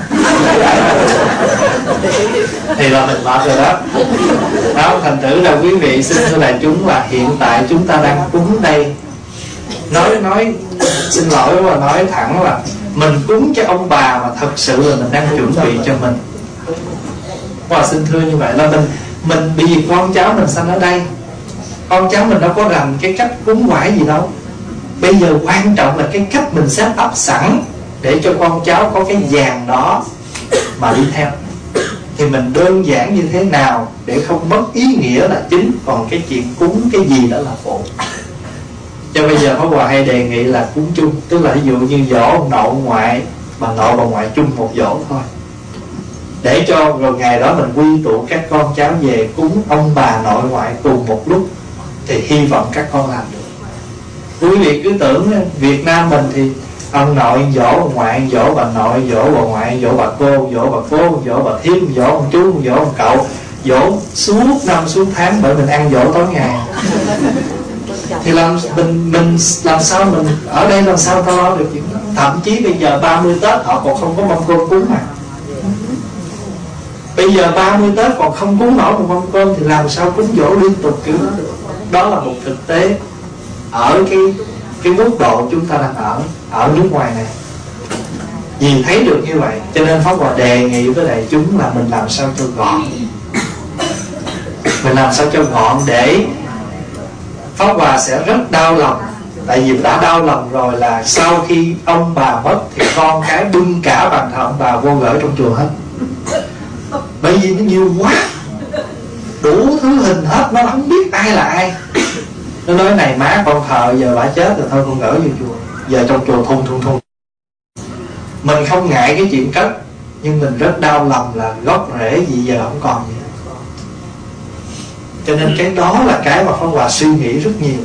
Thì là mình mệt rồi đó. Đó, thành thử là quý vị xin thưa đại chúng là hiện tại chúng ta đang cúng đây. Nói xin lỗi và nói thẳng là mình cúng cho ông bà mà thật sự là mình đang chuẩn bị cho mình. Và xin thưa như vậy là mình vì con cháu mình sanh ở đây, con cháu mình đâu có rành cái cách cúng quải gì đâu. Bây giờ quan trọng là cái cách mình set up sẵn để cho con cháu có cái vàng đó mà đi theo. Thì mình đơn giản như thế nào để không mất ý nghĩa là chính, còn cái chuyện cúng cái gì đó là phụ. Cho bây giờ Pháp Hòa hay đề nghị là cúng chung, tức là ví dụ như dỗ ông nội ông ngoại, bà nội bà ngoại chung một dỗ thôi, để cho rồi ngày đó mình quy tụ các con cháu về cúng ông bà nội ngoại cùng một lúc, thì hy vọng các con làm được. Quý vị cứ tưởng Việt Nam mình thì ông nội dỗ ông ngoại, dỗ bà nội, dỗ bà ngoại, dỗ bà cô, dỗ bà cô, dỗ bà thím, dỗ ông chú, dỗ ông cậu, dỗ suốt năm suốt tháng, bởi mình ăn dỗ tối ngày. Thì mình làm sao mình ở đây làm sao ta lo được chuyện đó. Thậm chí bây giờ 30 Tết họ còn không có mâm cơm cúng mà. Bây giờ 30 Tết còn không cúng nổi một mâm cơm thì làm sao cúng dỗ liên tục kiểu đó được. Đó là một thực tế ở cái mức độ chúng ta đang ở nước ngoài này. Vì thấy được như vậy cho nên Pháp Hòa đề nghị với đại chúng là mình làm sao cho gọn. Mình làm sao cho gọn để Pháp Hòa sẽ rất đau lòng. Tại vì đã đau lòng rồi là sau khi ông bà mất thì con cái bưng cả bàn thờ ông bà vô gửi trong chùa hết. Bởi vì nó nhiều quá, đủ thứ hình hết, nó không biết ai là ai. Nó nói này má con thờ giờ bả chết rồi thôi con gửi vô chùa. Giờ trong chùa thun. Mình không ngại cái chuyện cất, nhưng mình rất đau lòng là gốc rễ gì giờ không còn gì. Cho nên cái đó là cái mà Pháp Hòa suy nghĩ rất nhiều.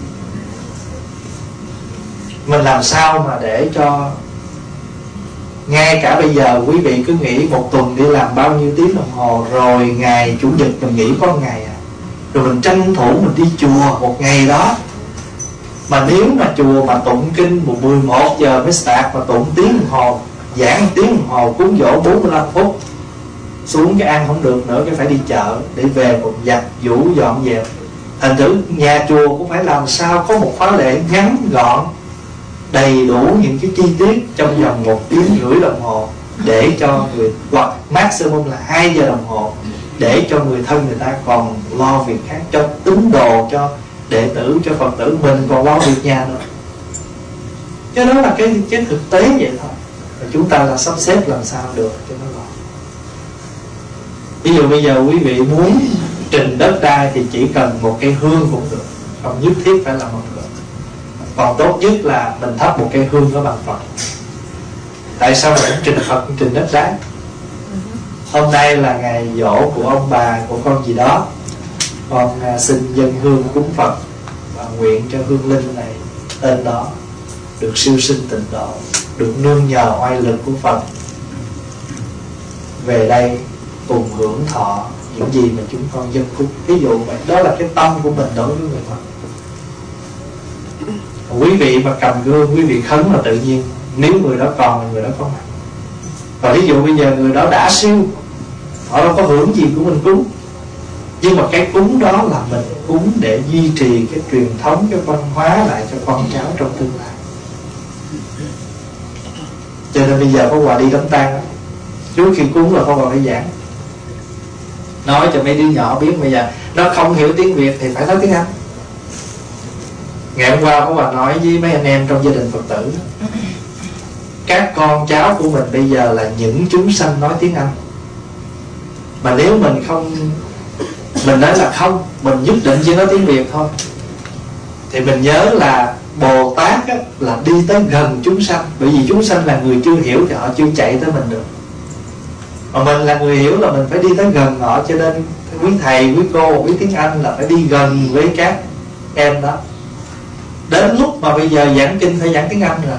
Mình làm sao mà để cho ngay cả bây giờ quý vị cứ nghĩ một tuần đi làm bao nhiêu tiếng đồng hồ, rồi ngày Chủ nhật mình nghỉ có ngày à, rồi mình tranh thủ mình đi chùa một ngày đó. Mà nếu mà chùa mà tụng kinh 11 giờ mới start, mà tụng tiếng đồng hồ, giảng tiếng đồng hồ, cúng dỗ 45 phút, xuống cái ăn không được nữa, cái phải đi chợ để về một giặt vũ dọn dẹp. Thành thử nhà chùa cũng phải làm sao có một khóa lễ ngắn gọn, đầy đủ những cái chi tiết trong vòng 1 tiếng rưỡi đồng hồ, để cho người, hoặc maximum là 2 giờ đồng hồ, để cho người thân người ta còn lo việc khác, cho tín đồ, cho đệ tử, cho Phật tử, mình còn lo việc nhà nữa. Chứ đó là cái thực tế vậy thôi. Và chúng ta là sắp xếp làm sao được cho nó gọn. Ví dụ bây giờ quý vị muốn trình đất đai thì chỉ cần một cây hương cũng được, không nhất thiết phải là một người. Còn tốt nhất là mình thắp một cây hương ở bàn Phật. Tại sao mình trình Phật, trình đất đai? Hôm nay là ngày giỗ của ông bà của con gì đó, con xin dân hương cúng Phật và nguyện cho hương linh này tên đó được siêu sinh tịnh độ, được nương nhờ oai lực của Phật về đây cùng hưởng thọ những gì mà chúng con dân cúng. Ví dụ vậy, đó là cái tâm của mình đối với người Phật. Quý vị mà cầm gương, quý vị khấn là tự nhiên. Nếu người đó còn là người đó có mặt. Và ví dụ bây giờ người đó đã siêu, họ đâu có hưởng gì của mình cúng, nhưng mà cái cúng đó là mình cúng để duy trì cái truyền thống, cái văn hóa lại cho con cháu trong tương lai. Cho nên bây giờ có quà đi đám tang, trước khi cúng là có quà phải giảng, nói cho mấy đứa nhỏ biết. Bây giờ nó không hiểu tiếng Việt thì phải nói tiếng Anh. Ngày hôm qua có quà nói với mấy anh em trong gia đình Phật tử, các con cháu của mình bây giờ là những chúng sanh nói tiếng Anh. Mà nếu mình không, mình nói là không, mình nhất định chỉ nói tiếng Việt thôi, thì mình nhớ là Bồ Tát á, là đi tới gần chúng sanh. Bởi vì chúng sanh là người chưa hiểu thì họ chưa chạy tới mình được. Mà mình là người hiểu là mình phải đi tới gần họ. Cho nên quý thầy, quý cô biết tiếng Anh là phải đi gần với các em đó. Đến lúc mà bây giờ giảng kinh phải giảng tiếng Anh rồi,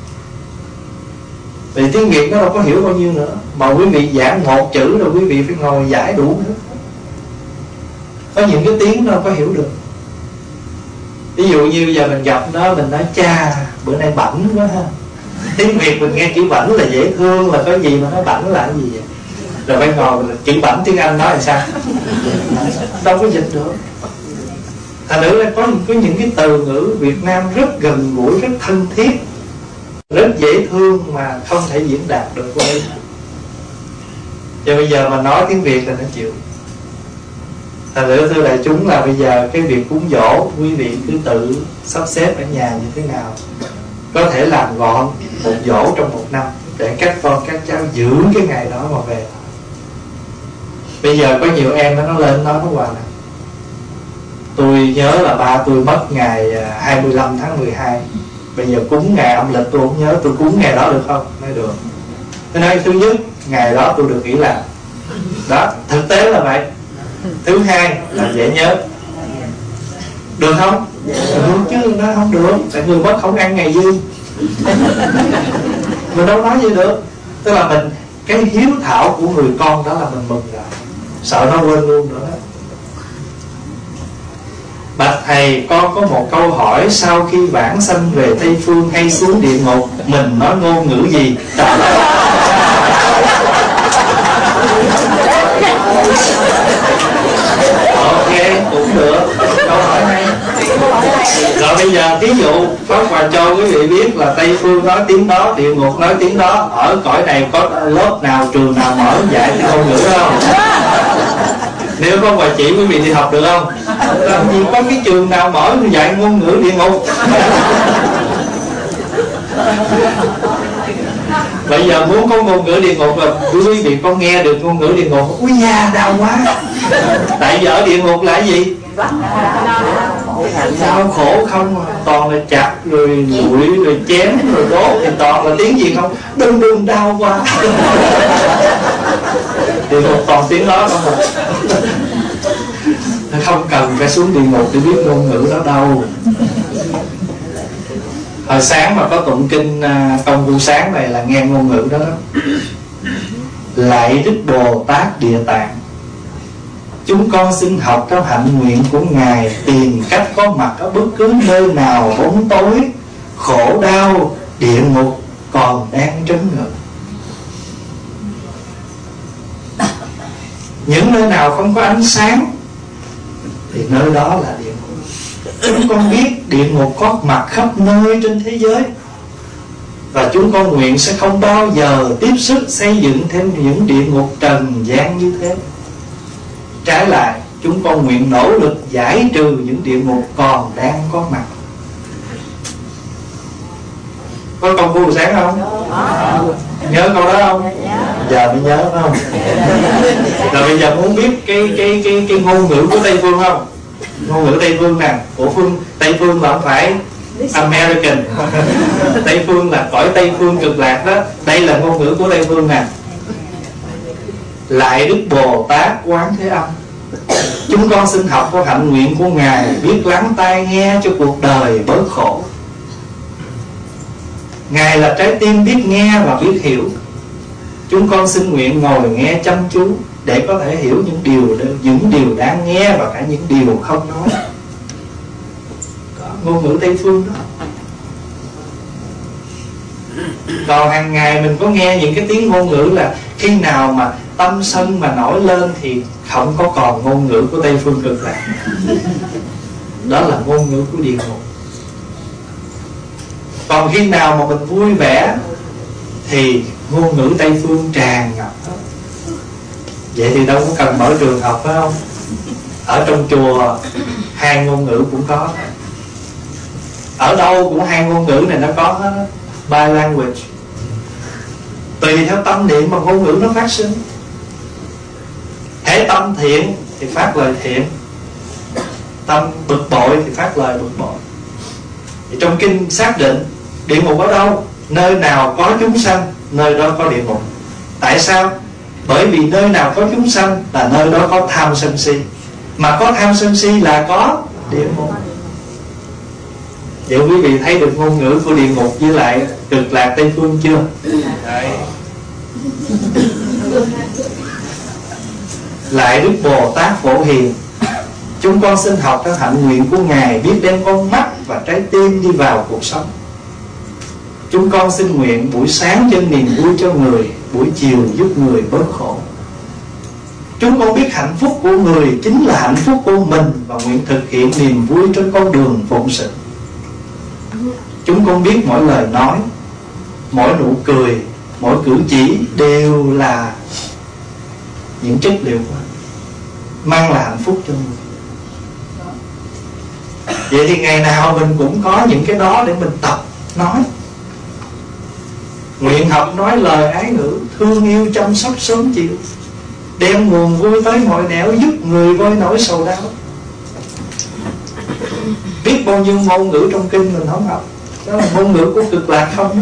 vì tiếng Việt nó đâu có hiểu bao nhiêu nữa. Mà quý vị giảng một chữ rồi quý vị phải ngồi giải đủ nữa. Có những cái tiếng nó đâu có hiểu được. Ví dụ như giờ mình gặp nó, mình nói cha bữa nay bảnh quá ha. Tiếng Việt mình nghe chữ bảnh là dễ thương, là có gì mà nói bảnh là cái gì vậy? Rồi phải ngồi chữ bảnh tiếng Anh nói là sao? Đâu có dịch được. Thành nữ là có những cái từ ngữ Việt Nam rất gần gũi, rất thân thiết, rất dễ thương mà không thể diễn đạt được qua ấy. Cho bây giờ mà nói tiếng Việt là nó chịu. Thành nữ thưa đại chúng là bây giờ cái việc cúng dỗ, quý vị cứ tự sắp xếp ở nhà như thế nào có thể làm gọn một dỗ trong một năm, để các con các cháu giữ cái ngày đó mà về. Bây giờ có nhiều em nó lên nói nó hoài nè, tôi nhớ là ba tôi mất ngày 25 tháng 12, bây giờ cúng ngày âm lịch tôi không nhớ, tôi cúng ngày đó được không? Nói được. Thế nói thứ nhất, ngày đó tôi được nghỉ làm. Đó, thực tế là vậy. Thứ hai là dễ nhớ. Được không? Được chứ, nó không được. Tại người mất không ăn ngày dư. Mình đâu nói vậy được. Tức là mình, cái hiếu thảo của người con đó là mình mừng rồi, sợ nó quên luôn nữa đó. Bạch thầy, con có một câu hỏi, sau khi vãng sanh về Tây Phương hay xuống địa ngục, mình nói ngôn ngữ gì? Ok, cũng được. Câu hỏi hay. Rồi bây giờ ví dụ Pháp Hòa cho quý vị biết là Tây Phương nói tiếng đó, địa ngục nói tiếng đó. Ở cõi này có lớp nào, trường nào mở dạy cái ngôn ngữ đó không? Nếu có Hòa chỉ quý vị đi học được không? Làm gì có cái trường nào mở dạy ngôn ngữ địa ngục? Bây giờ muốn có ngôn ngữ địa ngục là quý vị có nghe được ngôn ngữ địa ngục, ui da đau quá. Tại vì ở địa ngục là cái gì? Đau khổ không, toàn là chặt rồi lụi rồi chém rồi đốt, thì toàn là tiếng gì không? Đừng đừng đau quá. Địa ngục toàn tiếng đó không à. Không cần phải xuống địa ngục để biết ngôn ngữ đó đâu. Hồi sáng mà có tụng kinh công phu sáng này là nghe ngôn ngữ đó. Lạy Đức Bồ Tát Địa Tạng, chúng con xin học theo hạnh nguyện của Ngài, tìm cách có mặt ở bất cứ nơi nào bóng tối, khổ đau, địa ngục còn đang trấn ngự. Những nơi nào không có ánh sáng thì nơi đó là địa ngục. Chúng con biết địa ngục có mặt khắp nơi trên thế giới, và chúng con nguyện sẽ không bao giờ tiếp sức xây dựng thêm những địa ngục trần gian như thế. Trái lại, chúng con nguyện nỗ lực giải trừ những địa ngục còn đang có mặt. Có công phu sáng không? Nhớ câu đó không? Giờ mới nhớ không? Rồi bây giờ muốn biết cái ngôn ngữ của Tây Phương không? Ngôn ngữ Tây Phương nè, của Tây Phương là không phải American. Tây Phương là cõi Tây Phương cực lạc đó. Đây là ngôn ngữ của Tây Phương nè. Lại Đức Bồ Tát Quán Thế Âm, chúng con xin học có hạnh nguyện của Ngài, biết lắng tai nghe cho cuộc đời bớt khổ. Ngài là trái tim biết nghe và biết hiểu. Chúng con xin nguyện ngồi nghe chăm chú để có thể hiểu những điều đang nghe và cả những điều không nói. Có ngôn ngữ Tây phương đó. Còn hàng ngày mình có nghe những cái tiếng ngôn ngữ là khi nào mà tâm sân mà nổi lên thì không có còn ngôn ngữ của Tây phương cực lạc. Đó là ngôn ngữ của địa ngục. Còn khi nào mà mình vui vẻ thì ngôn ngữ Tây phương tràn ngập. Vậy thì đâu có cần mở trường học, phải không? Ở trong chùa hai ngôn ngữ cũng có, ở đâu cũng hai ngôn ngữ này nó có hết. Bilanguage. Tùy theo tâm niệm mà ngôn ngữ nó phát sinh. Hễ tâm thiện thì phát lời thiện, tâm bực bội thì phát lời bực bội. Thì trong kinh xác định địa ngục ở đâu? Nơi nào có chúng sanh, nơi đó có địa ngục. Tại sao? Bởi vì nơi nào có chúng sanh là nơi đó có tham sân si. Mà có tham sân si là có địa ngục. Vậy quý vị thấy được ngôn ngữ của địa ngục với lại cực lạc Tây phương chưa? Đấy. Lại Đức Bồ Tát Phổ Hiền, chúng con xin học các hạnh nguyện của Ngài, biết đem con mắt và trái tim đi vào cuộc sống. Chúng con xin nguyện buổi sáng cho niềm vui cho người, buổi chiều giúp người bớt khổ. Chúng con biết hạnh phúc của người chính là hạnh phúc của mình, và nguyện thực hiện niềm vui trên con đường phụng sự. Chúng con biết mỗi lời nói, mỗi nụ cười, mỗi cử chỉ đều là những chất liệu mang là hạnh phúc cho người. Vậy thì ngày nào mình cũng có những cái đó để mình tập nói. Nguyện học nói lời ái ngữ, thương yêu chăm sóc sớm chiều, đem nguồn vui tới mọi nẻo, giúp người vơi nỗi sầu đau. Biết bao nhiêu ngôn ngữ trong kinh mình không học, đó là ngôn ngữ của cực lạc không đó.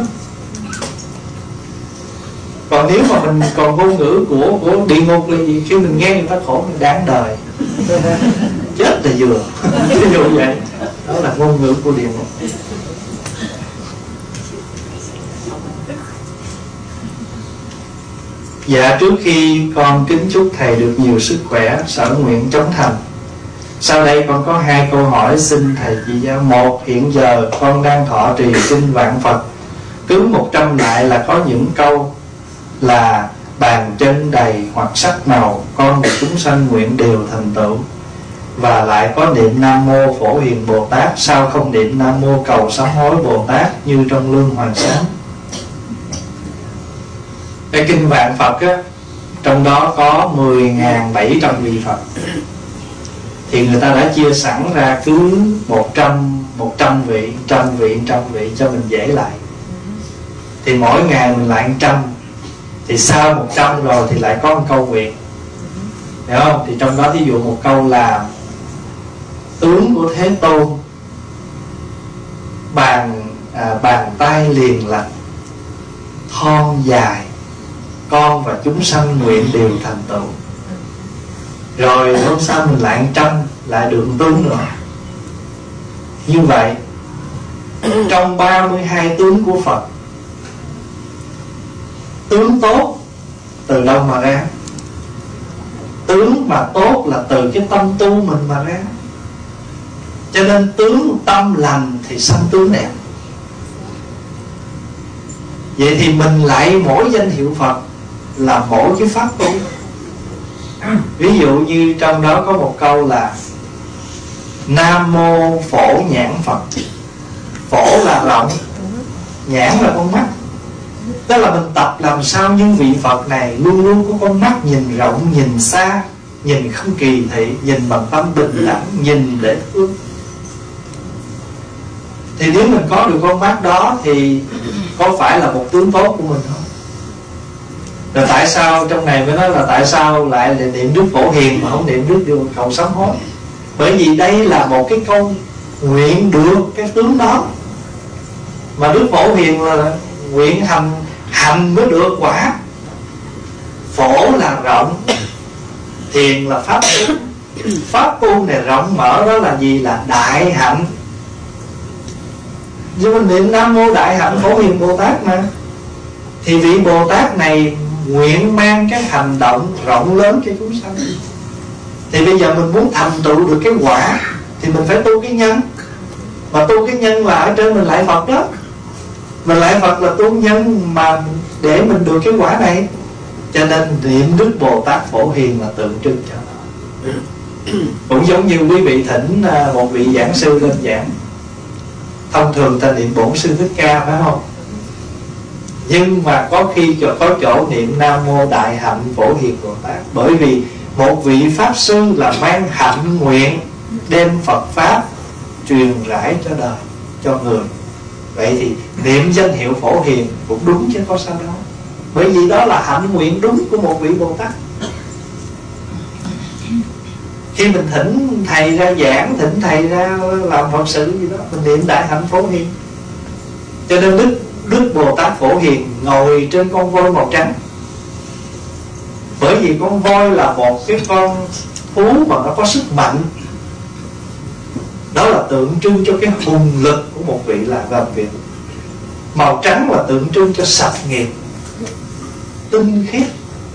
Còn nếu mà mình còn ngôn ngữ của địa ngục là gì? Khi mình nghe người ta khổ mình đáng đời, chết là vừa. Ví dụ vậy. Đó là ngôn ngữ của địa ngục. Dạ, trước khi con kính chúc thầy được nhiều sức khỏe, sở nguyện chóng thành. Sau đây con có 2 câu hỏi xin thầy chỉ giáo. Một, hiện giờ con đang thọ trì kinh Vạn Phật, cứ 100 lại là có những câu là bàn chân đầy hoặc sắc màu, con và chúng sanh nguyện đều thành tựu. Và lại có niệm Nam Mô Phổ Hiền Bồ Tát, sao không niệm Nam Mô Cầu Sám Hối Bồ Tát như trong Lương Hoàng Sáng? Cái kinh Vạn Phật á, trong đó có 10.700 vị Phật. Thì người ta đã chia sẵn ra cứ 100 vị, 100 vị cho mình dễ lại. Thì mỗi ngày mình lại 100. Thì sau 100 rồi thì lại có một câu nguyện, hiểu không? Thì trong đó thí dụ một câu là tướng của Thế Tôn, bàn tay liền lành, thon dài, con và chúng sanh nguyện đều thành tựu. Rồi hôm sau mình lại 100, lại được tướng nữa. Như vậy trong 32 tướng của Phật, tướng tốt từ đâu mà ra? Tướng mà tốt là từ cái tâm tu mình mà ra. Cho nên tướng tâm lành thì sanh tướng đẹp. Vậy thì mình lại mỗi danh hiệu Phật là mỗi cái pháp tu. Ví dụ như trong đó có một câu là Nam Mô Phổ Nhãn Phật. Phổ là rộng, nhãn là con mắt. Tức là mình tập làm sao những vị Phật này luôn luôn có con mắt nhìn rộng, nhìn xa, nhìn không kỳ thị, nhìn bằng tâm bình đẳng, nhìn để thương. Thì nếu mình có được con mắt đó thì có phải là một tướng tốt của mình không? Rồi tại sao trong này mới nói là tại sao lại niệm Đức Phổ Hiền mà không niệm Đức Cầu Sám Hối? Bởi vì đây là một cái câu nguyện được cái tướng đó. Mà Đức Phổ Hiền là nguyện hành mới được quả. Phổ là rộng, thiền là pháp tu. Pháp tu này rộng mở đó là gì? Là đại hạnh. Nhưng mình niệm Nam Mô Đại Hạnh Phổ Hiền Bồ Tát mà, thì vị Bồ Tát này nguyện mang cái hành động rộng lớn cho chúng sanh. Thì bây giờ mình muốn thành tựu được cái quả thì mình phải tu cái nhân. Mà tu cái nhân là ở trên mình lại Phật đó. Mình lại Phật là tu nhân mà để mình được cái quả này. Cho nên niệm Đức Bồ Tát Phổ Hiền là tượng trưng cho nó. Cũng giống như quý vị thỉnh một vị giảng sư lên giảng. Thông thường ta niệm Bổn Sư Thích Ca phải không? Nhưng mà có khi có chỗ niệm Nam Mô Đại Hạnh Phổ Hiền Bồ Tát. Bởi vì một vị Pháp Sư là mang hạnh nguyện đem Phật Pháp truyền rải cho đời, cho người. Vậy thì niệm danh hiệu Phổ Hiền cũng đúng chứ có sao đâu. Bởi vì đó là hạnh nguyện đúng của một vị Bồ Tát. Khi mình thỉnh thầy ra giảng, thỉnh thầy ra làm Phật sự gì đó, mình niệm Đại Hạnh Phổ Hiền. Cho nên Đức Bồ Tát Phổ Hiền ngồi trên con voi màu trắng. Bởi vì con voi là một cái con thú mà nó có sức mạnh. Đó là tượng trưng cho cái hùng lực của một vị là làm việc. Màu trắng là tượng trưng cho sạch nghiệp, tinh khiết.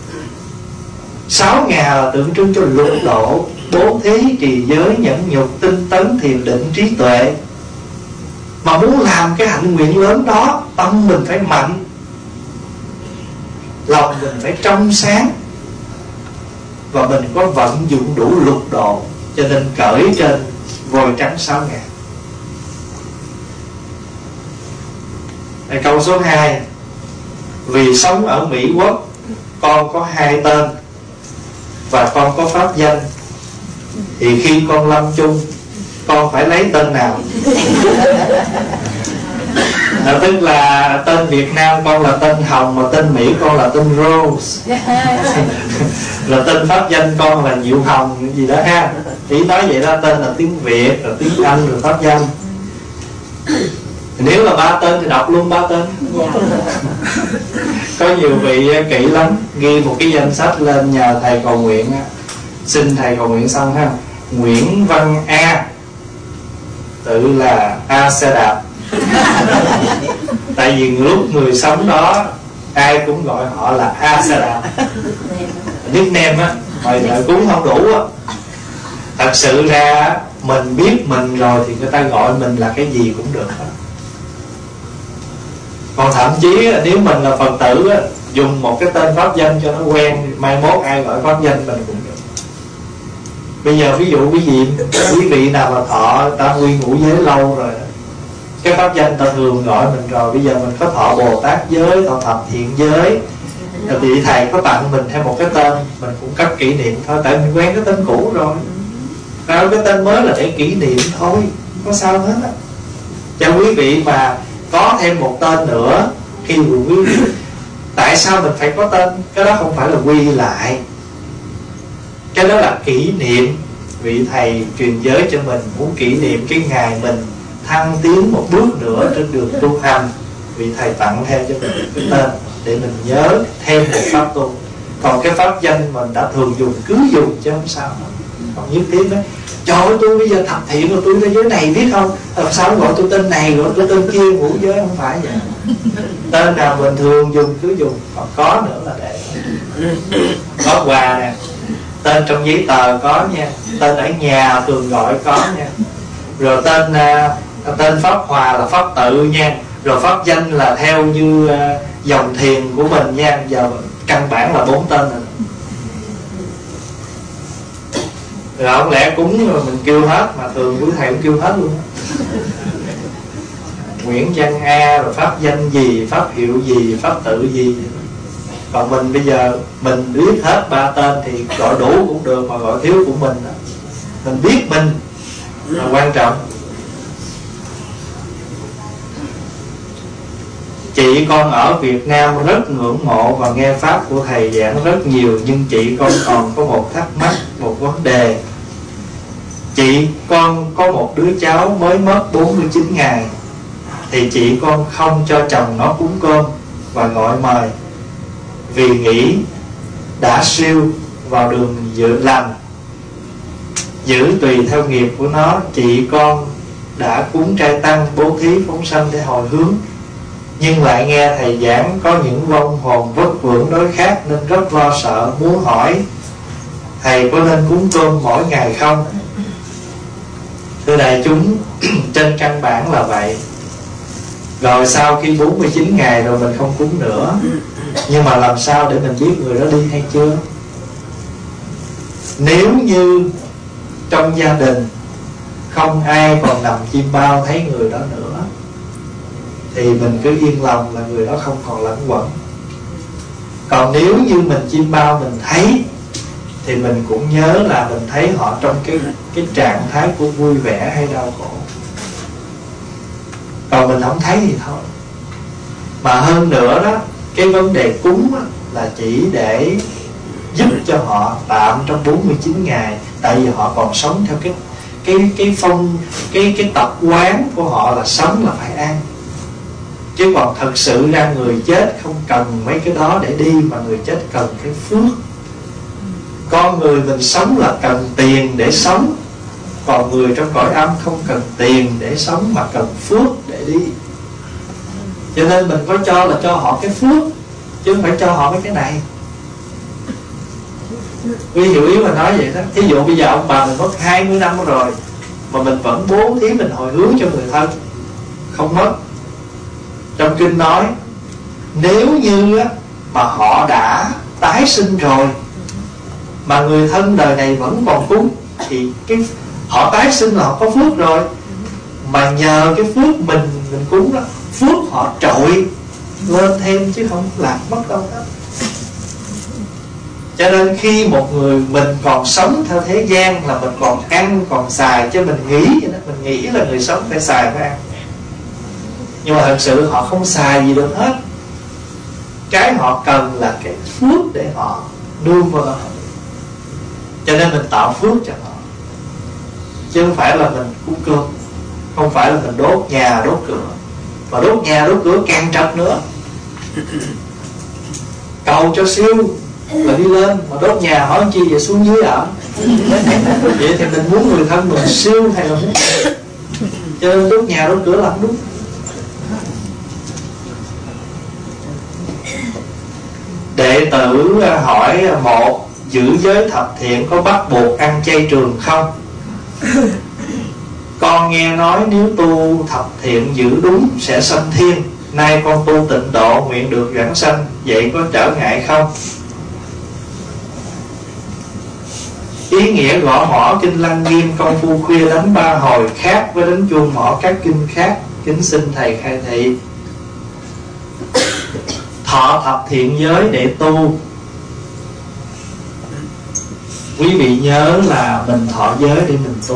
6 ngà là tượng trưng cho lục độ, 4 thí trì giới, nhẫn nhục, tinh tấn, thiền định, trí tuệ. Mà muốn làm cái hạnh nguyện lớn đó, tâm mình phải mạnh, lòng mình phải trong sáng, và mình có vận dụng đủ lục độ. Cho nên cởi trên voi trắng 6 ngà. Câu số 2. Vì sống ở Mỹ Quốc, con có 2 tên và con có pháp danh, thì khi con lâm chung, con phải lấy tên nào? Tức là tên Việt Nam con là tên Hồng, mà tên Mỹ con là tên Rose. Là tên pháp danh con là Diệu Hồng gì đó ha. Ý nói vậy đó, tên là tiếng Việt, rồi tiếng Anh, rồi pháp danh. Nếu là 3 tên thì đọc luôn 3 tên. Có nhiều vị kỹ lắm, ghi một cái danh sách lên nhờ thầy cầu nguyện. Xin thầy cầu nguyện xong ha. Nguyễn Văn A, tự là A xe đạp. Tại vì lúc người sống đó ai cũng gọi họ là A xe đạp, nickname á, mời đợi cúng không đủ á. Thật sự ra mình biết mình rồi thì người ta gọi mình là cái gì cũng được đó. Còn thậm chí nếu mình là Phật tử á, dùng một cái tên pháp danh cho nó quen, mai mốt ai gọi pháp danh mình cũng được. Bây giờ ví dụ quý vị nào mà thọ tam quy ngũ giới lâu rồi, cái pháp danh ta thường gọi mình rồi. Bây giờ mình có thọ Bồ Tát giới, thọ thập thiện giới, thì thầy có tặng mình thêm một cái tên, mình cũng cấp kỷ niệm thôi. Tại mình quen cái tên cũ rồi, cái tên mới là để kỷ niệm thôi, không có sao hết á. Cho quý vị mà có thêm một tên nữa khi quý vị, tại sao mình phải có tên? Cái đó không phải là quy lại, cái đó là kỷ niệm. Vị thầy truyền giới cho mình muốn kỷ niệm cái ngày mình thăng tiến một bước nữa trên đường tu hành, vị thầy tặng thêm cho mình cái tên để mình nhớ thêm một pháp tu. Còn cái pháp danh mình đã thường dùng cứ dùng chứ không sao. Còn nhất thiết đó, trời ơi tôi bây giờ thập thiện rồi, tôi ra giới này biết không, làm sao gọi tôi tên này, gọi tôi tên kia, ngũ giới, không phải vậy. Tên nào mình thường dùng cứ dùng. Còn có nữa là để có quà nè, tên trong giấy tờ có nha, tên ở nhà thường gọi có nha. Rồi tên pháp hòa là pháp tự nha. Rồi pháp danh là theo như dòng thiền của mình nha. Giờ căn bản là 4 tên rồi. Rồi không lẽ cúng rồi mình kêu hết, mà thường quý thầy cũng kêu hết luôn. Nguyễn Văn A, rồi pháp danh gì, pháp hiệu gì, pháp tự gì. Còn mình bây giờ mình biết hết 3 tên thì gọi đủ cũng được, mà gọi thiếu của mình đó. Mình biết mình là quan trọng. Chị con ở Việt Nam rất ngưỡng mộ và nghe pháp của thầy giảng rất nhiều, nhưng chị con còn có một thắc mắc, một vấn đề. Chị con có một đứa cháu mới mất 49 ngày, thì chị con không cho chồng nó cúng cơm và gọi mời, vì nghĩ đã siêu vào đường dự lành, giữ tùy theo nghiệp của nó. Chị con đã cúng trai tăng, bố thí phóng sanh để hồi hướng, nhưng lại nghe thầy giảng có những vong hồn vất vưởng đối khác nên rất lo sợ, muốn hỏi thầy có nên cúng cơm mỗi ngày không? Thưa đại chúng, trên căn bản là vậy. Rồi sau khi 49 ngày rồi mình không cúng nữa, nhưng mà làm sao để mình biết người đó đi hay chưa? Nếu như trong gia đình không ai còn nằm chim bao thấy người đó nữa, thì mình cứ yên lòng là người đó không còn lẫn quẩn. Còn nếu như mình chim bao mình thấy, thì mình cũng nhớ là mình thấy họ trong cái trạng thái của vui vẻ hay đau khổ. Còn mình không thấy thì thôi. Mà hơn nữa đó, cái vấn đề cúng là chỉ để giúp cho họ tạm trong 49 ngày. Tại vì họ còn sống theo cái tập quán của họ là sống là phải ăn. Chứ còn thật sự ra người chết không cần mấy cái đó để đi, mà người chết cần cái phước. Con người mình sống là cần tiền để sống, còn người trong cõi âm không cần tiền để sống mà cần phước để đi. Cho nên mình có cho là cho họ cái phước, chứ không phải cho họ mấy cái này. Quý hiểu ý mà nói vậy đó. Thí dụ bây giờ ông bà mình mất 20 năm rồi mà mình vẫn bố thí, mình hồi hướng cho người thân, không mất. Trong kinh nói, nếu như mà họ đã tái sinh rồi mà người thân đời này vẫn còn cúng, thì họ tái sinh là họ có phước rồi. Mà nhờ cái phước mình cúng đó, phước họ trội lên thêm chứ không lạc mất đâu hết. Cho nên khi một người mình còn sống theo thế gian là mình còn ăn còn xài, chứ mình nghĩ vậy đó, mình nghĩ là người sống phải xài phải ăn. Nhưng mà thật sự họ không xài gì được hết. Cái họ cần là cái phước để họ nuôi vợ. Cho nên mình tạo phước cho họ, chứ không phải là mình cúng cơm, không phải là mình đốt nhà đốt cửa. Mà đốt nhà đốt cửa càng trật nữa. Cầu cho siêu là đi lên, mà đốt nhà hỏi chi về xuống dưới ở. Vậy thì mình muốn người thân mình siêu hay là muốn? Cho nên đốt nhà đốt cửa là không đúng. Đệ tử hỏi: một, giữ giới thập thiện có bắt buộc ăn chay trường không? Con nghe nói nếu tu thập thiện giữ đúng sẽ sanh thiên. Nay con tu tịnh độ nguyện được vãng sanh, vậy có trở ngại không? Ý nghĩa gõ mõ kinh Lăng Nghiêm công phu khuya đánh 3 hồi khác với đánh chuông mõ các kinh khác. Kính xin thầy khai thị. Thọ thập thiện giới để tu, quý vị nhớ là mình thọ giới để mình tu.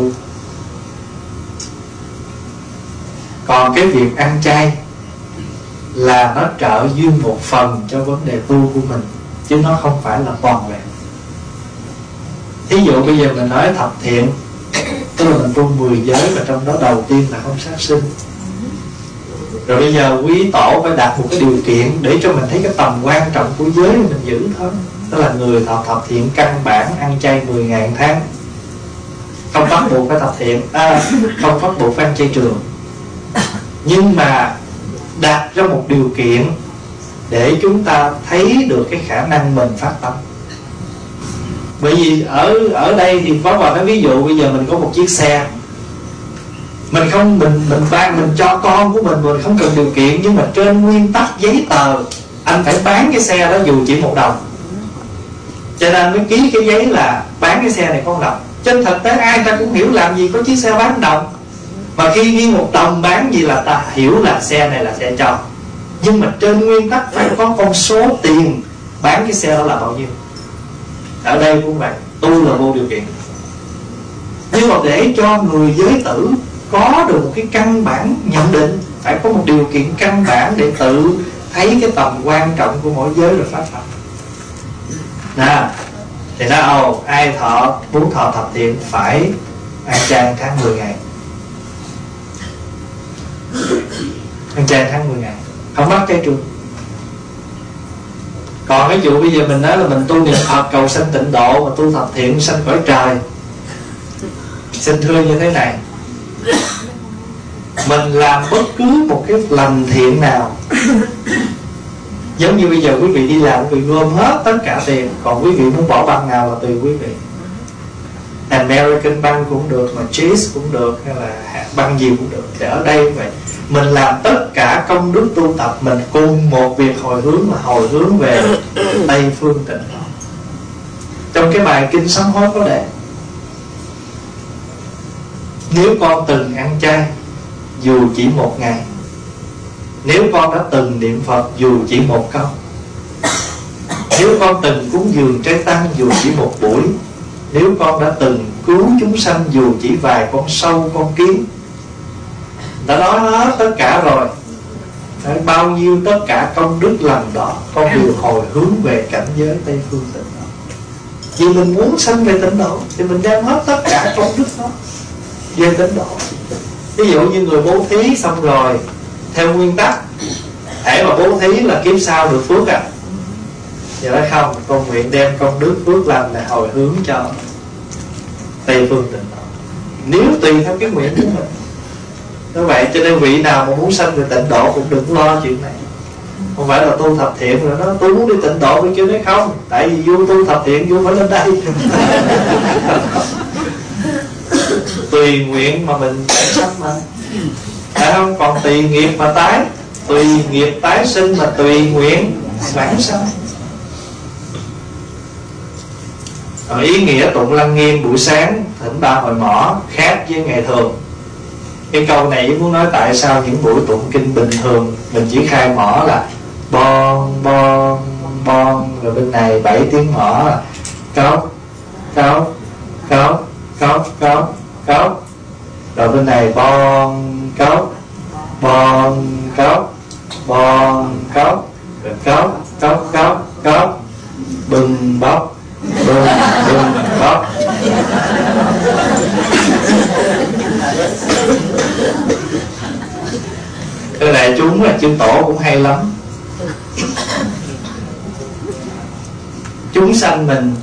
Còn cái việc ăn chay là nó trợ duyên một phần cho vấn đề tu của mình, chứ nó không phải là toàn vẹn. Thí dụ bây giờ mình nói thập thiện, tức là mình tu 10 giới, và trong đó đầu tiên là không sát sinh. Rồi bây giờ quý tổ phải đặt một cái điều kiện để cho mình thấy cái tầm quan trọng của giới mình giữ thôi. Đó là người thọ thập thiện căn bản ăn chay 10 ngày một tháng, không bắt buộc phải thập thiện, không bắt buộc phải ăn chay trường. Nhưng mà đặt ra một điều kiện để chúng ta thấy được cái khả năng mình phát tâm. Bởi vì ở đây thì có vào cái ví dụ bây giờ mình có một chiếc xe, mình không mình cho con của mình không cần điều kiện, nhưng mà trên nguyên tắc giấy tờ anh phải bán cái xe đó dù chỉ 1 đồng. Cho nên mới ký cái giấy là bán cái xe này có 1 đồng. Trên thực tế ai ta cũng hiểu làm gì có chiếc xe bán 1 đồng. Mà khi ghi 1 đồng bán gì là ta hiểu là xe này là xe cho. Nhưng mà trên nguyên tắc phải có con số tiền bán cái xe đó là bao nhiêu. Ở đây cũng vậy, tu là vô điều kiện. Nhưng mà để cho người giới tử có được một cái căn bản nhận định, phải có một điều kiện căn bản để tự thấy cái tầm quan trọng của mỗi giới rồi phát tâm. Nè, thì nó ai muốn thọ thập thiện phải ăn chay tháng 10 ngày. Ăn chay tháng 10 ngày, không bắt chay trường. Còn cái vụ bây giờ mình nói là mình tu niệm Phật cầu sanh tịnh độ, mà tu thập thiện sanh cõi trời, xin thưa như thế này, mình làm bất cứ một cái lành thiện nào, giống như bây giờ quý vị đi làm, quý vị gom hết tất cả tiền, còn quý vị muốn bỏ băng nào là tùy quý vị. American Bank cũng được, mà Chase cũng được, hay là băng gì cũng được. Thì ở đây vậy, mình làm tất cả công đức tu tập, mình cùng một việc hồi hướng là hồi hướng về Tây Phương Tịnh Độ. Trong cái bài Kinh Sám Hối có để: nếu con từng ăn chay dù chỉ một ngày, nếu con đã từng niệm Phật dù chỉ một câu, nếu con từng cúng dường trái tăng dù chỉ một buổi, nếu con đã từng cứu chúng sanh dù chỉ vài con sâu con kiến, đã nói hết tất cả rồi. Bao nhiêu tất cả công đức lành đó, con đều hồi hướng về cảnh giới Tây Phương Tịnh Độ. Vì mình muốn sanh về tịnh độ thì mình đem hết tất cả công đức đó về tịnh độ. Ví dụ như người bố thí xong rồi, theo nguyên tắc hễ mà bố thí là kiếp sau được phước à. Vậy đó không, con nguyện đem công đức phước lành này hồi hướng cho Tây Phương Tịnh Độ, nếu tùy theo cái nguyện của mình. Như vậy cho nên vị nào mà muốn sanh về tịnh độ cũng đừng lo chuyện này. Không phải là tu thập thiện rồi đó, tôi muốn đi tịnh độ với kêu nói không, tại vì vua tu thập thiện vua phải lên đây. Tùy nguyện mà mình phải sanh mà, phải không? Còn tùy nghiệp mà tái, tùy nghiệp tái sinh mà tùy nguyện vãng sanh. Ý nghĩa tụng Lăng Nghiêm buổi sáng thỉnh 3 hồi mõ khác với ngày thường. Cái câu này muốn nói tại sao những buổi tụng kinh bình thường mình chỉ khai mõ là bon bon bon, rồi bên này 7 tiếng mõ là cốc cốc cốc cốc cốc cốc, rồi bên này bon cốc bon cốc bon cốc, rồi cốc cốc cốc cốc, bừng bóc bừng bừng bóc. Cái này chúng là chư tổ cũng hay lắm. Chúng sanh mình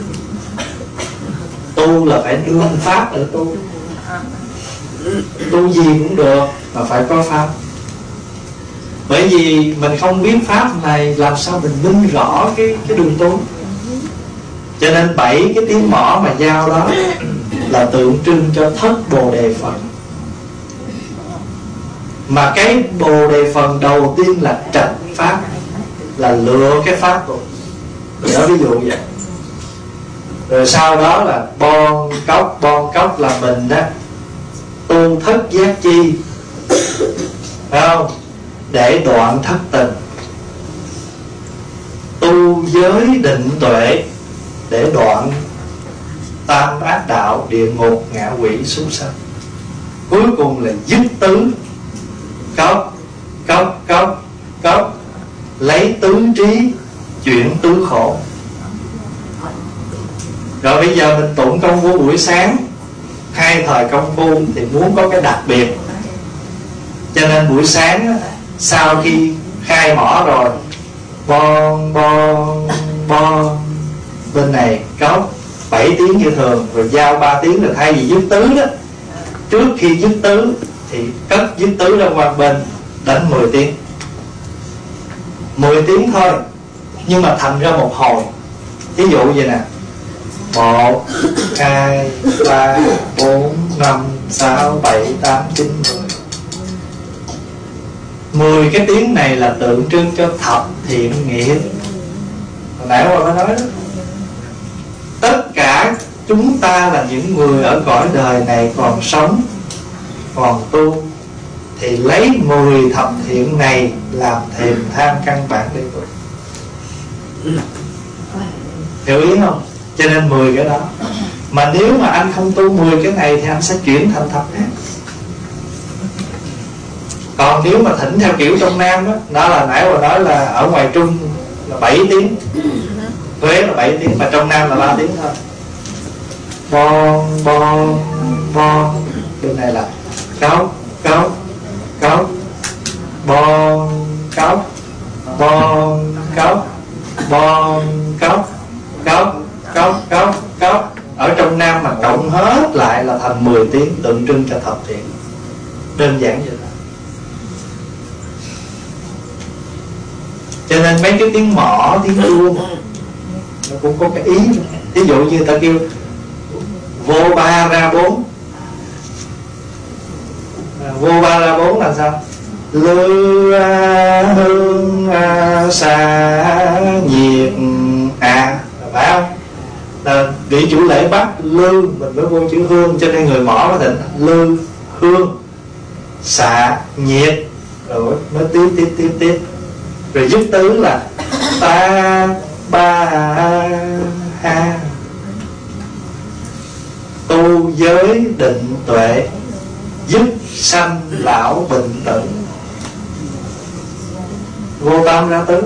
tu là phải nương pháp để tu. Tu gì cũng được mà phải có pháp. Bởi vì mình không biết pháp này, làm sao mình minh rõ cái đường tu. Cho nên 7 cái tiếng mõ mà giao đó là tượng trưng cho thất Bồ Đề Phần. Mà cái Bồ Đề Phần đầu tiên là trạch pháp, là lựa cái pháp rồi. Đó ví dụ vậy. Rồi sau đó là bon cốc là mình đó tu thất giác chi, phải không? Để đoạn thất tình. Tu giới định tuệ để đoạn tam ác đạo, địa ngục, ngạ quỷ, súc sanh. Cuối cùng là dứt tứ, cốc lấy tứ trí chuyển tứ khổ. Rồi bây giờ mình tụng công phu buổi sáng, 2 thời công phu thì muốn có cái đặc biệt. Cho nên buổi sáng sau khi khai mõ rồi, bon bon bon, bên này cốc 7 tiếng như thường, rồi giao 3 tiếng, là thay vì dứt tứ đó, trước khi dứt tứ thì cất dứt tứ ra qua bên đánh 10 tiếng 10 tiếng thôi, nhưng mà thành ra một hồi. Ví dụ vậy nè: 1, 2, 3, 4, 5, 6, 7, 8, 9, 10. 10 cái tiếng này là tượng trưng cho thập thiện nghiệp. Hồi nãy qua mới nói đó, tất cả chúng ta là những người ở cõi đời này còn sống, còn tu, thì lấy 10 thập thiện này làm thềm thang căn bản để tu. Hiểu ý không? Cho nên 10 cái đó. Mà nếu mà anh không tu 10 cái này thì anh sẽ chuyển thành thập ác. Còn nếu mà thỉnh theo kiểu trong Nam đó, đó là nãy vừa nói là ở ngoài Trung là 7 tiếng, Huế là 7 tiếng, mà trong Nam là 3 tiếng thôi. Bon bon bon, bên này là cốc cốc cốc, bon cốc bon cốc bon 10 tiếng tượng trưng cho thập thiện. Đơn giản vậy đó. Cho nên mấy cái tiếng mõ, tiếng chuông nó cũng có cái ý. Ví dụ như ta kêu vô ba ra bốn. Vô ba ra bốn là sao? Lư hương xa nhiệt phải không? Là vị chủ lễ bắt lư, mình mới vô chữ hương, cho nên người mõ có thể lư hương xạ nhiệt, rồi mới tiếp. Rồi dứt tứ là ta ba ha, tu giới định tuệ, dứt sanh lão bệnh tử. Vô tam ra tứ.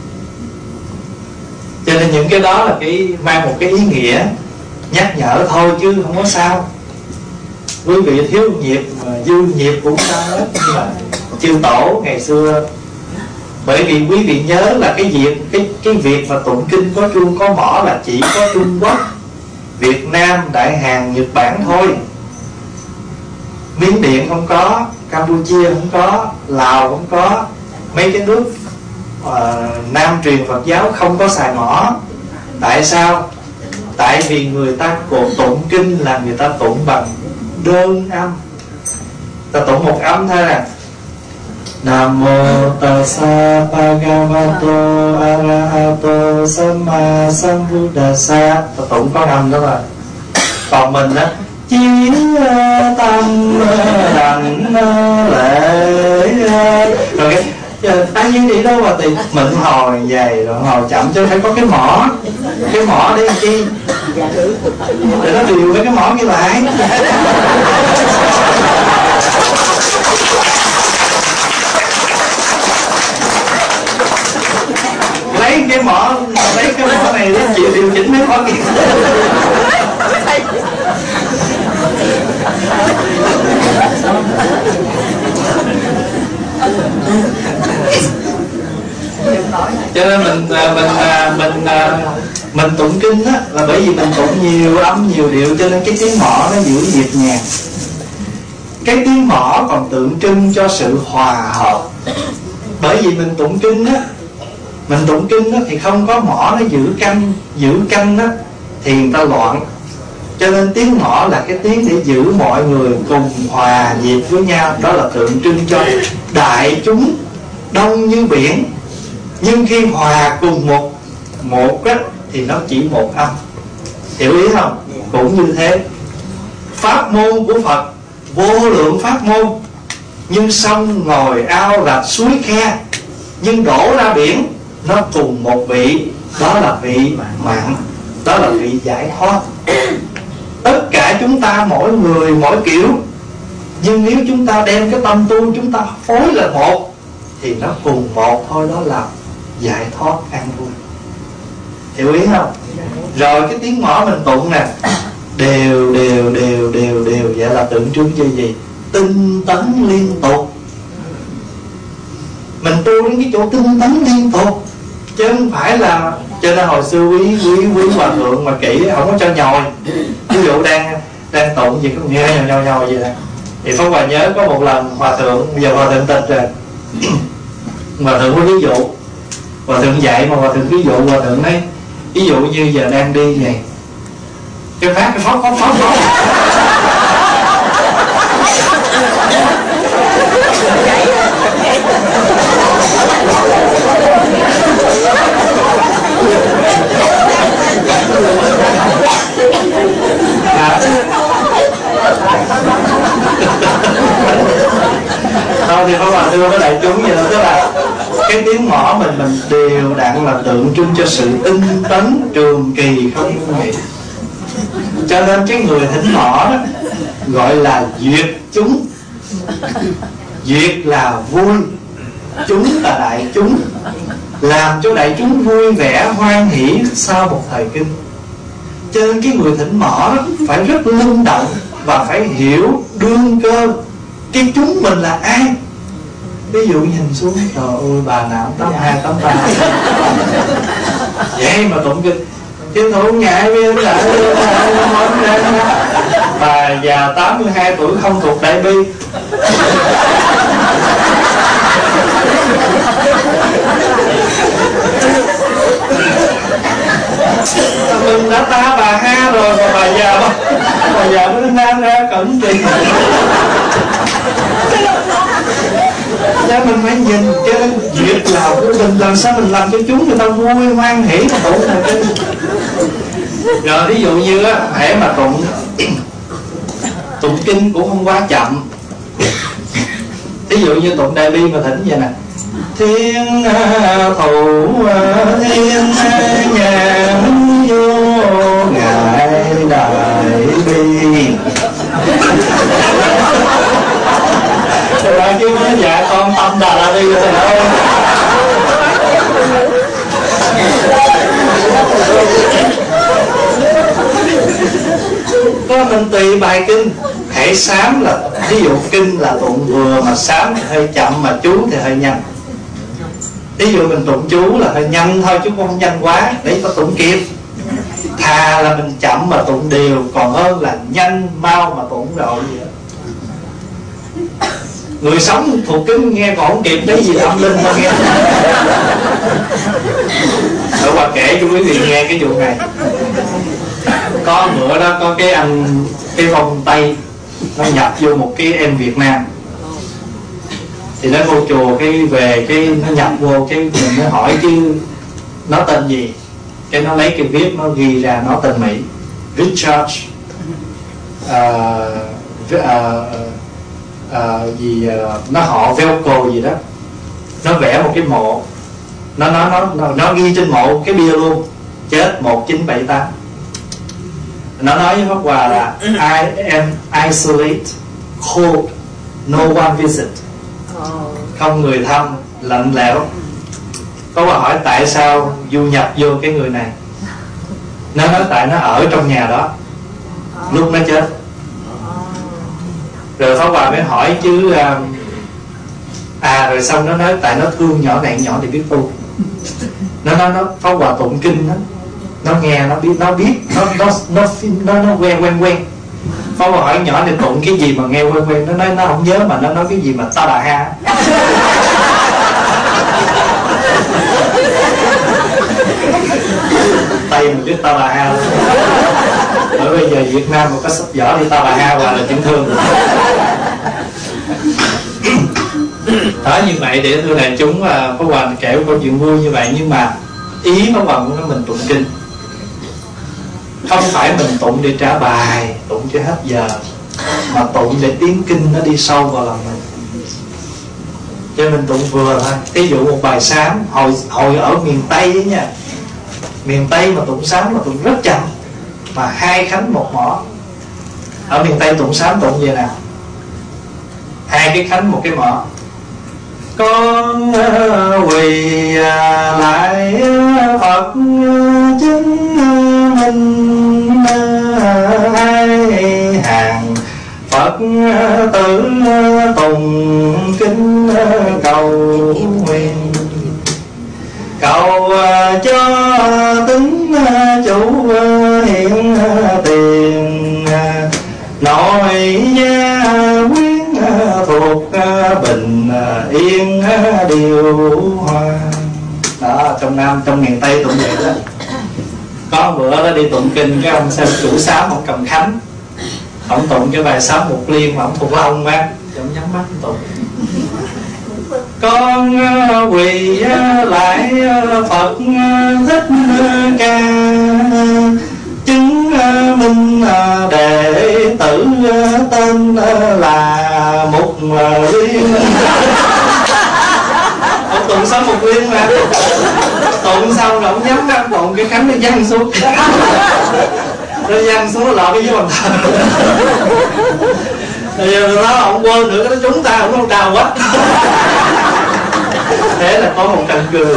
Cho nên những cái đó là mang một cái ý nghĩa nhắc nhở thôi, chứ không có sao. Quý vị thiếu nghiệp mà dư nghiệp cũng sao hết. Chư tổ ngày xưa, bởi vì quý vị nhớ là cái việc mà tụng kinh có chuông có mõ là chỉ có Trung Quốc, Việt Nam, Đại Hàn, Nhật Bản thôi. Miến Điện không có, Campuchia không có, Lào không có. Mấy cái nước Nam truyền Phật giáo không có xài mõ. Tại sao? Tại vì người ta tụng kinh là người ta tụng bằng đơn âm. Ta tụng một âm thôi nè. Nam mô tassa bhagavato arahato samma sambuddhassa. Ta tụng có âm đó rồi. Còn mình á, chí tâm đảnh lễ, rồi cái như vậy đâu mà thì mình hồi dày rồi hồi chậm, chứ phải có cái mỏ để làm chi, để nó điều với cái mỏ kia lại. lấy cái mỏ này để chịu điều chỉnh mấy mỏ kia. Cho nên mình tụng kinh á là bởi vì mình tụng nhiều âm nhiều điệu, cho nên cái tiếng mõ nó giữ nhịp nhàng. Cái tiếng mõ còn tượng trưng cho sự hòa hợp. Bởi vì mình tụng kinh á thì không có mõ nó giữ canh á thì người ta loạn. Cho nên tiếng mõ là cái tiếng để giữ mọi người cùng hòa nhịp với nhau. Đó là tượng trưng cho đại chúng đông như biển, nhưng khi hòa cùng một á thì nó chỉ một âm. Hiểu ý không? Cũng như thế, pháp môn của Phật vô lượng pháp môn, nhưng sông ngòi ao rạch suối khe, nhưng đổ ra biển nó cùng một vị. Đó là vị mặn, đó là vị giải thoát. Tất cả chúng ta mỗi người mỗi kiểu, nhưng nếu chúng ta đem cái tâm tu chúng ta phối là một thì nó cùng một thôi. Đó là giải thoát an vui. Hiểu ý không? Rồi cái tiếng mõ mình tụng nè, đều vậy là tượng trưng cho gì? Tinh tấn liên tục. Mình tu đến cái chỗ tinh tấn liên tục, chứ không phải là. Cho nên hồi xưa quý hòa thượng mà kỹ không có cho nhồi. Ví dụ đang tụng gì có nghe nhồi vậy nè. Thì Pháp Hòa nhớ có một lần hòa thượng, bây giờ hòa thượng tịch rồi, hòa thượng có ví dụ, hòa thượng dạy mà hòa thượng ví dụ, hòa thượng nói ví dụ như giờ đang đi này, cái phóc thôi thì không mà đưa với đại chúng vậy đó. Tức là cái tiếng mõ mình đều đặn là tượng trưng cho sự tinh tấn trường kỳ không nghỉ. Cho nên cái người thỉnh mõ đó gọi là duyệt chúng. Duyệt là vui, chúng là đại chúng, làm cho đại chúng vui vẻ hoan hỷ sau một thời kinh. Cho nên cái người thỉnh mõ đó phải rất linh động và phải hiểu đương cơ cái chúng mình là ai. Ví dụ nhìn xuống, trời ơi bà nào 82, 83 vậy mà tụng kinh Thiên thủ ngại viên lại Bà già 82 tuổi không thuộc đại bi. Mình đã ta bà ha rồi mà bà già mới nam ra cẩn gì. Nên mình phải nhìn chứ việc làm của mình làm sao mình làm cho chúng người ta vui hoan hỉ mà tụng là kinh. Rồi ví dụ như á, hễ mà tụng kinh cũng không quá chậm. Ví dụ như tụng đại bi mà thỉnh vậy nè: thiên thủ thiên nhãn vô ngại đại bi. Rồi kêu nó dạ con tâm đà đi rồi thôi. Có mình tùy bài kinh. Hãy sám là ví dụ kinh là tụng vừa, mà sám thì hơi chậm, mà chú thì hơi nhanh. Ví dụ mình tụng chú là hơi nhanh thôi chứ không nhanh quá để có tụng kịp. Thà là mình chậm mà tụng đều còn hơn là nhanh mau mà tụng rồi gì đó. Người sống thuộc kinh nghe còn không kịp cái gì âm linh thôi nghe. Ở qua kể cho quý vị nghe cái vụ này. Có bữa đó có cái anh, cái phong Tây nó nhập vô một cái em Việt Nam. Thì nó vô chùa cái về cái nó nhập vô cái mình nó hỏi chứ nó tên gì. Cái nó lấy cái viết nó ghi ra nó tên Mỹ, Richard nó họ Velcro gì đó. Nó vẽ một cái mộ, nó ghi trên mộ cái bia luôn: chết 1978. Nó nói với Pháp Hòa là I am isolate, cold, no one visit. Không người thăm, lạnh lẽo. Có Hòa hỏi tại sao du nhập vô cái người này. Nó nói tại nó ở trong nhà đó lúc nó chết. Rồi Pháp Hòa mới hỏi chứ rồi xong nó nói tại nó thương nhỏ này nhỏ thì biết tu. Nó Pháp Hòa tụng kinh đó, nó nghe nó biết nó quen. Pháp Hòa hỏi nhỏ này tụng cái gì mà nghe quen. Nó nói nó không nhớ, mà nó nói cái gì mà ta bà ha. Tây mình biết ta bà ha. Ở bây giờ Việt Nam mà có sách vở thì ta bà ha hoặc là chữ thương. Đó, như vậy để thưa đại chúng, Pháp Hòa kể câu chuyện vui như vậy. Nhưng mà ý Pháp Hòa muốn nói mình tụng kinh không phải mình tụng để trả bài, tụng cho hết giờ, mà tụng để tiếng kinh nó đi sâu vào lòng mình. Cho mình tụng vừa thôi. Ví dụ một bài sám hồi ở miền Tây ấy nha, miền Tây mà tụng sám là tụng rất chậm, mà 2 khánh 1 mõ. Ở miền Tây tụng sám tụng vậy nào: 2 cái khánh 1 cái mõ. Con quỳ lại Phật chứng minh, 2 hàng Phật tử tùng kính cầu nguyện. Cầu cho tính chủ hiện tiền, nội gia quyến thuộc bình yên điều hòa. Đó, trong Nam, trong miền Tây tụng vậy đó. Có bữa đó đi tụng kinh, cái ông xem chủ sám ông cầm khánh, ông tụng cái bài sám Mục Liên mà ông thuộc lòng á, ông nhắm mắt tụng: con quỳ lại Phật thích ca, chứng minh đệ tử tên là Mục Liên. Ông tụng sám Mục Liên mà tụng xong rồi ông nhắm mắt tụng cái khánh nó văng xuống. Nó văng xuống, nó lọt cái dưới bàn thờ. Rồi đó ông quên nữa cái chúng ta cũng không đau quá. Thế là có một trận cười.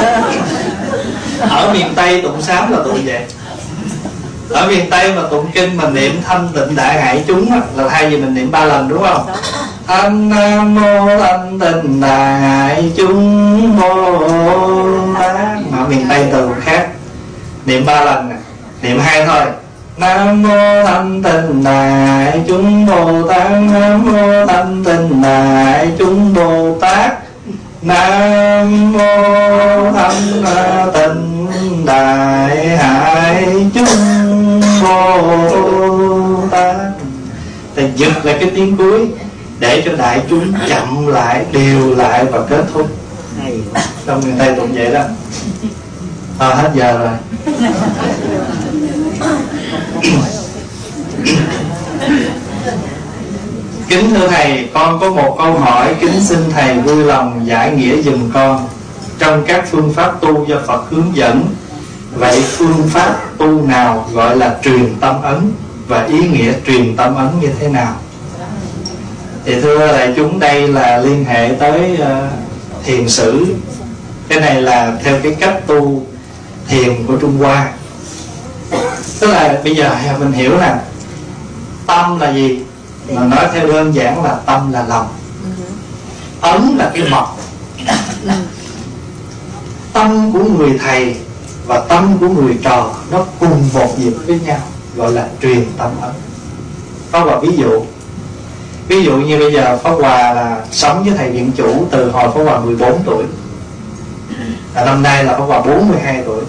Ở miền Tây tụng sám là tụng vậy. Ở miền Tây mà tụng kinh mà niệm thanh tịnh đại hải chúng là thay vì mình niệm 3 lần, đúng không? Thanh Nam Mô Thanh Tịnh Đại Hải Chúng Bồ Tát. Mà ở miền Tây từ khác niệm 3 lần nè, niệm 2 thôi. Nam mô Thanh Tịnh Đại Chúng Bồ Tát. Nam mô Thanh Tịnh Đại Chúng Bồ Tát. Nam mô Thanh Tịnh Đại Hải Chúng Bồ Tát. Thì giật lại cái tiếng cuối để cho đại chúng chậm lại, điều lại và kết thúc. Trong người Tây tụng vậy đó. Hết giờ rồi. Kính thưa Thầy, con có một câu hỏi, kính xin Thầy vui lòng giải nghĩa giùm con. Trong các phương pháp tu do Phật hướng dẫn, vậy phương pháp tu nào gọi là truyền tâm ấn, và ý nghĩa truyền tâm ấn như thế nào? Thì thưa đại chúng, đây là liên hệ tới thiền sử. Cái này là theo cái cách tu thiền của Trung Hoa. Tức là bây giờ mình hiểu nè, tâm là gì? Mà nói theo đơn giản là tâm là lòng, ấn là cái mật. Tâm của người thầy và tâm của người trò nó cùng một nhịp với nhau, gọi là truyền tâm ấn. Có một ví dụ như bây giờ Pháp Hòa là sống với thầy viện chủ từ hồi Pháp Hòa 14 tuổi, năm nay là Pháp Hòa 42 tuổi.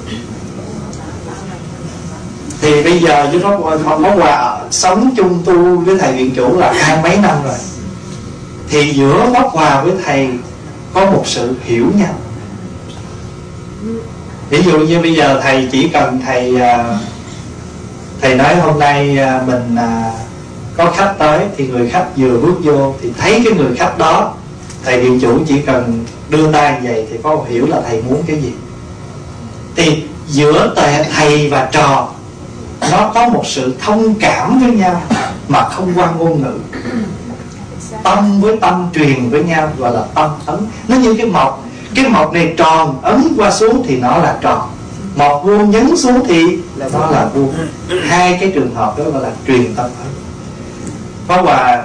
Thì bây giờ với Pháp Hòa sống chung tu với thầy viện chủ là 20 mấy năm rồi. Thì giữa Pháp Hòa với thầy có một sự hiểu nhau. Ví dụ như bây giờ thầy chỉ cần thầy nói hôm nay mình có khách tới, thì người khách vừa bước vô thì thấy cái người khách đó, thầy viện chủ chỉ cần đưa tay vậy thì có hiểu là thầy muốn cái gì. Thì giữa thầy và trò nó có một sự thông cảm với nhau mà không qua ngôn ngữ. Tâm với tâm truyền với nhau gọi là tâm ấn. Nó như cái mộc. Cái mộc này tròn, ấn qua xuống thì nó là tròn, mộc vuông nhấn xuống thì nó là vuông. Hai cái trường hợp đó gọi là truyền tâm ấn. Pháp Hòa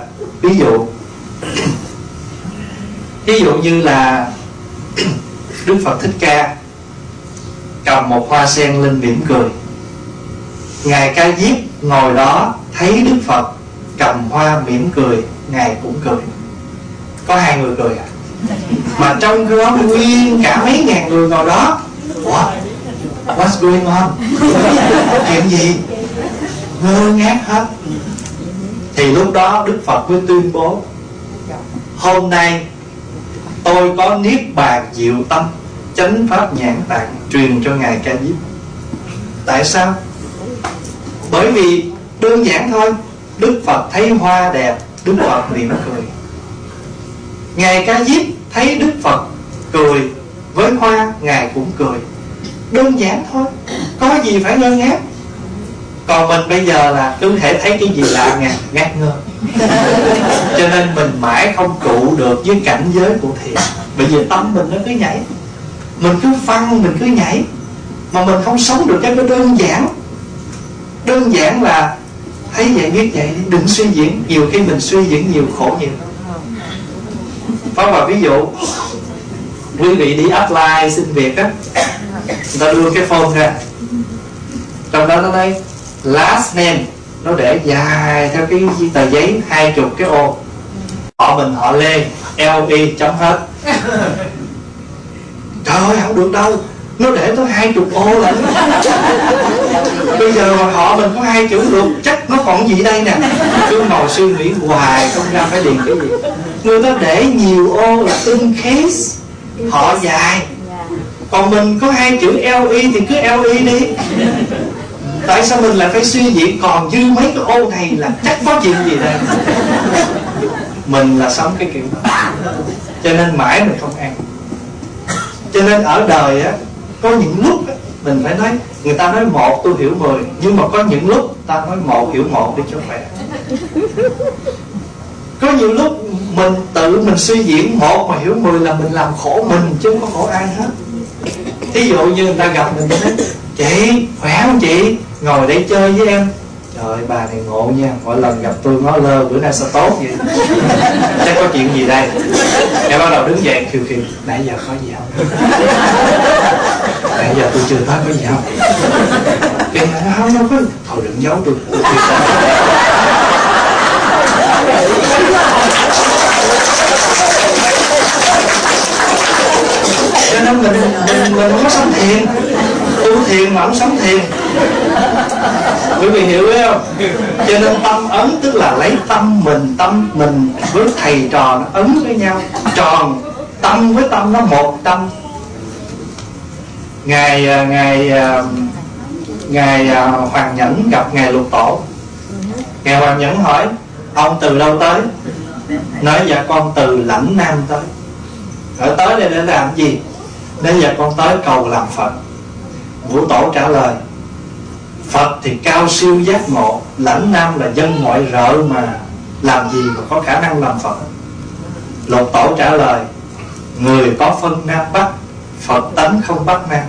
ví dụ như là Đức Phật Thích Ca cầm một hoa sen lên mỉm cười. Ngài Ca Diếp ngồi đó thấy Đức Phật cầm hoa mỉm cười, Ngài cũng cười. Có hai người cười à? Mà trong khi đó nguyên cả mấy ngàn người ngồi đó. What's going on? Chuyện gì? Ngơ ngác hết. Thì lúc đó Đức Phật mới tuyên bố: hôm nay tôi có niết bàn diệu tâm, chánh pháp nhãn tạng truyền cho Ngài Ca Diếp. Tại sao? Bởi vì đơn giản thôi, Đức Phật thấy hoa đẹp, Đức Phật mỉm cười. Ngài Ca Diếp thấy Đức Phật cười với hoa, Ngài cũng cười. Đơn giản thôi, có gì phải ngơ ngác. Còn mình bây giờ là cứ thể thấy cái gì lạ ngạc ngơ. Cho nên mình mãi không trụ được với cảnh giới của thiền. Bởi vì tâm mình nó cứ nhảy, mình cứ phăng, mình cứ nhảy, mà mình không sống được cái đơn giản. Đơn giản là thấy vậy biết vậy, đừng suy diễn. Nhiều khi mình suy diễn nhiều, khổ nhiều. Pháp Hòa ví dụ, quý vị đi apply xin việc á, người ta đưa cái form ra, trong đó nó nói last name, nó để dài theo cái tờ giấy 20 cái ô. Họ mình họ Lê, LE chấm hết. Trời ơi không được đâu, nó để tới 20 ô lận. Bây giờ mà họ mình có 2 chữ được, chắc nó còn gì đây nè. Cứ ngồi suy nghĩ hoài không ra phải điền cái gì. Người ta để nhiều ô là in case họ dài. Còn mình có 2 chữ LE thì cứ LE đi. Tại sao mình lại phải suy diễn còn dư mấy cái ô này là chắc có chuyện gì đây. Mình là sống cái kiểu đó, cho nên mãi mình không ăn. Cho nên ở đời á, có những lúc á, mình phải nói, người ta nói 1 tôi hiểu 10, nhưng mà có những lúc ta nói 1 hiểu 1 để cho khỏe. Có nhiều lúc mình tự mình suy diễn 1 mà hiểu 10 là mình làm khổ mình chứ không có khổ ai hết. Thí dụ như người ta gặp mình nói: chị khỏe không chị, ngồi đây chơi với em. Trời, bà này ngộ nha, mỗi lần gặp tôi ngó lơ, bữa nay sao tốt vậy. Chắc có chuyện gì đây. Em bắt đầu đứng dậy khiêu khiêu, nãy giờ có gì không. Bây giờ tôi chưa nói có gì không? Cái nói không có. Thôi đừng giấu tôi. Cho nên mình không có sống thiền. Tu thiền mà không sống thiền. Quý vị hiểu không? Cho nên tâm ấn tức là lấy tâm mình với thầy trò nó ấn với nhau, tròn tâm với tâm nó một tâm. Ngài Hoàng Nhẫn gặp ngài Lục Tổ. Ngài Hoàng Nhẫn hỏi: ông từ đâu tới? Nói: dạ con từ Lãnh Nam tới. Ở tới đây để làm gì? Nói: dạ con tới cầu làm Phật. Ngũ Tổ trả lời: Phật thì cao siêu giác ngộ, Lãnh Nam là dân ngoại rợ mà làm gì mà có khả năng làm Phật. Lục Tổ trả lời: người có phân Nam Bắc, Phật tánh không Bắc Nam.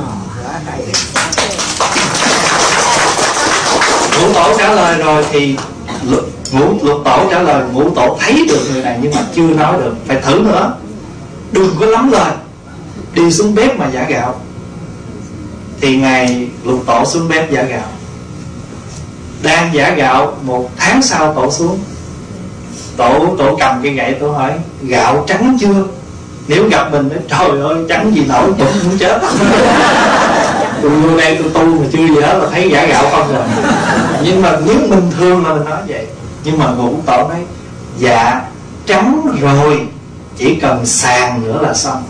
Ngũ Tổ trả lời rồi thì Lục Tổ trả lời: Ngũ Tổ thấy được người này nhưng mà chưa nói được, phải thử nữa. Đừng có lắm lời, đi xuống bếp mà giã gạo. Thì ngài Lục Tổ xuống bếp giã gạo. Đang giã gạo, một tháng sau Tổ xuống. Tổ cầm cái gậy, Tổ hỏi: gạo trắng chưa? Nếu gặp mình nói: trời ơi trắng gì nổi, cũng muốn chết. Tôi vô đây tôi tu mà chưa gì hết là thấy giã gạo không rồi. Nhưng mà nếu bình thường là mình nói vậy. Nhưng mà Ngũ Tổ nói: dạ trắng rồi, chỉ cần sàn nữa là xong.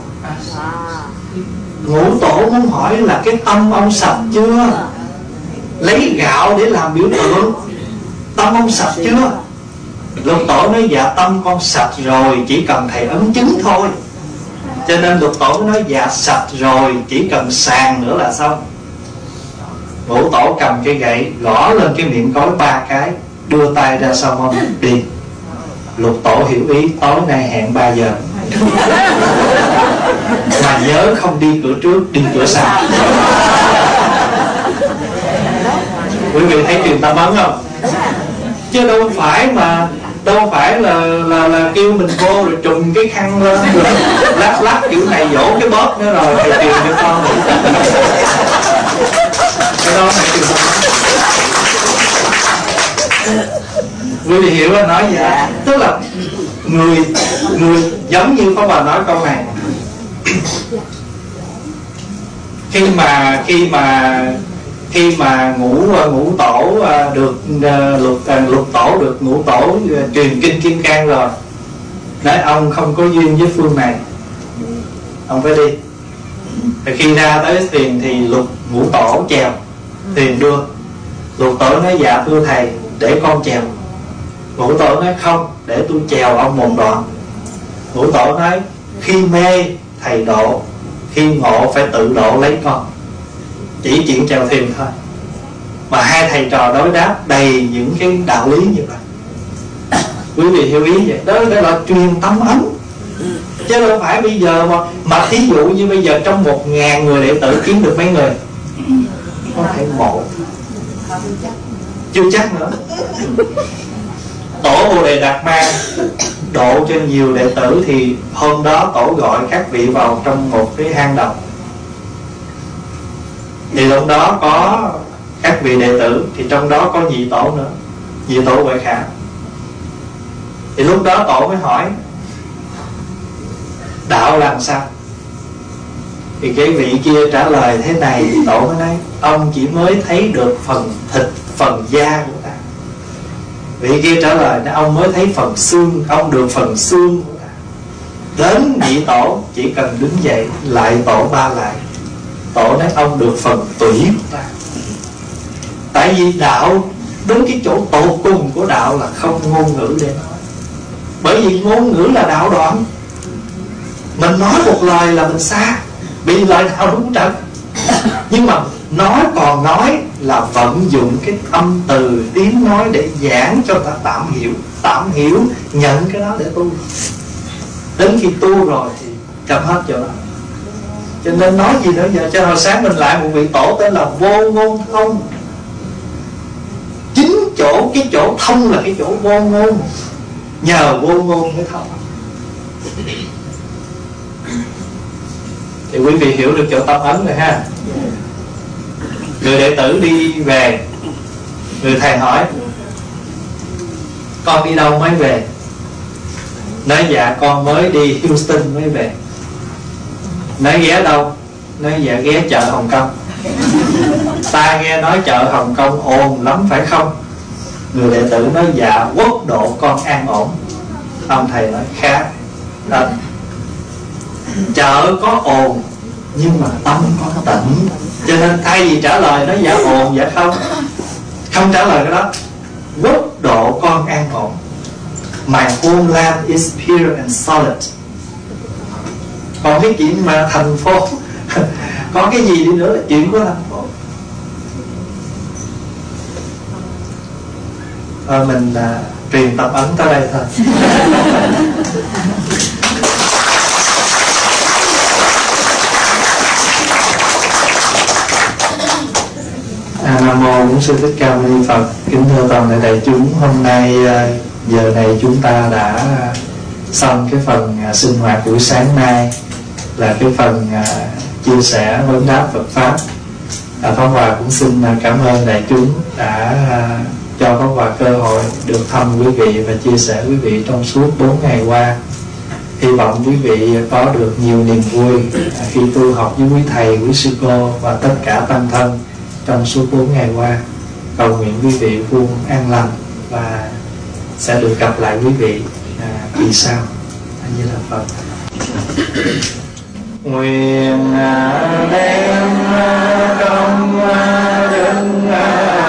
Ngũ Tổ muốn hỏi là cái tâm ông sạch chưa? Lấy gạo để làm biểu tượng, tâm ông sạch chưa? Lục Tổ nói: dạ tâm con sạch rồi, chỉ cần thầy ấn chứng thôi. Cho nên Lục Tổ nói: dạ sạch rồi, chỉ cần sàn nữa là xong. Ngũ Tổ cầm cái gậy gõ lên cái miệng cối 3 cái, đưa tay ra sau mông đi. Lục Tổ hiểu ý, tối nay hẹn 3 giờ. Mà nhớ không đi cửa trước, đi cửa sau. Quý vị thấy truyền tâm ấn không? Chứ đâu phải là kêu mình vô rồi trùm cái khăn lên rồi lắc kiểu này dỗ cái bóp nữa rồi thầy truyền cho con. Cái đó phải truyền tâm ấn. Quý vị hiểu là nói gì đó? Tức là người giống như Pháp Hòa nói câu này. Khi mà ngũ tổ được Lục Tổ được Ngũ Tổ truyền kinh Kim Cang rồi, nói ông không có duyên với phương này, ông phải đi. Thì khi ra tới thuyền thì Ngũ Tổ chèo thuyền đưa. Lục Tổ nói: dạ thưa thầy, để con chèo. Ngũ Tổ nói: không, để tôi chèo ông một đoạn. Ngũ Tổ nói: khi mê thầy độ, khi ngộ phải tự độ lấy con. Chỉ chuyện chèo thuyền thôi. Mà hai thầy trò đối đáp đầy những cái đạo lý như vậy. Quý vị hiểu ý vậy? Đó là truyền tâm ấn. Chứ đâu phải bây giờ mà thí dụ như bây giờ trong 1000 người đệ tử kiếm được mấy người? Có thể một, chưa chắc nữa. Tổ Bồ Đề Đạt Ma độ cho nhiều đệ tử thì hôm đó Tổ gọi các vị vào trong một cái hang động. Thì lúc đó có các vị đệ tử, thì trong đó có Nhị Tổ nữa, Nhị Tổ Huệ Khả. Thì lúc đó Tổ mới hỏi: đạo làm sao? Thì cái vị kia trả lời thế này. Tổ mới nói: ông chỉ mới thấy được phần thịt, phần da của ta. Vị kia trả lời: ông mới thấy phần xương, ông được phần xương của ta. Đến Nhị Tổ chỉ cần đứng dậy lại Tổ 3 lại. Tổ nói: ông được phần tủy của ta. Tại vì đạo đến cái chỗ tột cùng của đạo là không ngôn ngữ để nói. Bởi vì ngôn ngữ là đạo đoạn. Mình nói một lời là mình xa, bị lời nào đúng trật. Nhưng mà còn nói là vận dụng cái âm từ tiếng nói để giảng cho ta tạm hiểu, nhận cái đó để tu. Đến khi tu rồi thì chấm hết chỗ đó. Cho nên nói gì nữa giờ? Cho hồi sáng mình lại một vị Tổ tên là Vô Ngôn Thông. Chính cái chỗ thông là cái chỗ vô ngôn. Nhờ vô ngôn mới thông. Thì quý vị hiểu được chỗ tâm ấn rồi ha. Người đệ tử đi về, người thầy hỏi con đi đâu mới về? Nói dạ con mới đi Houston mới về. Nói ghé đâu? Nói dạ ghé chợ Hồng Kông. Ta nghe nói chợ Hồng Kông ồn lắm phải không? Người đệ tử nói dạ quốc độ con an ổn. Ông thầy nói khác đó. Chợ có ồn nhưng mà tâm có tĩnh. Cho nên thay vì trả lời nói dạ ồn dạ không trả lời cái đó. Quốc độ con an ổn. My homeland is pure and solid. Còn cái chuyện mà thành phố có cái gì đi nữa là chuyện của thành phố. Mình truyền tập ấn tới đây thôi. Nam mô Bổn Sư Thích Ca Mâu Ni Phật. Kính thưa toàn thể đại chúng, hôm nay giờ này chúng ta đã xong cái phần sinh hoạt buổi sáng nay, là cái phần chia sẻ vấn đáp Phật pháp. Pháp Hòa cũng xin cảm ơn đại chúng đã cho Pháp Hòa cơ hội được thăm quý vị và chia sẻ quý vị trong suốt 4 ngày qua. Hy vọng quý vị có được nhiều niềm vui khi tu học với quý thầy, quý sư cô và tất cả tăng thân trong suốt 4 ngày qua. Cầu nguyện quý vị luôn an lành và sẽ được gặp lại quý vị kỳ sau. A Di Đà Phật. Nguyện đem công đức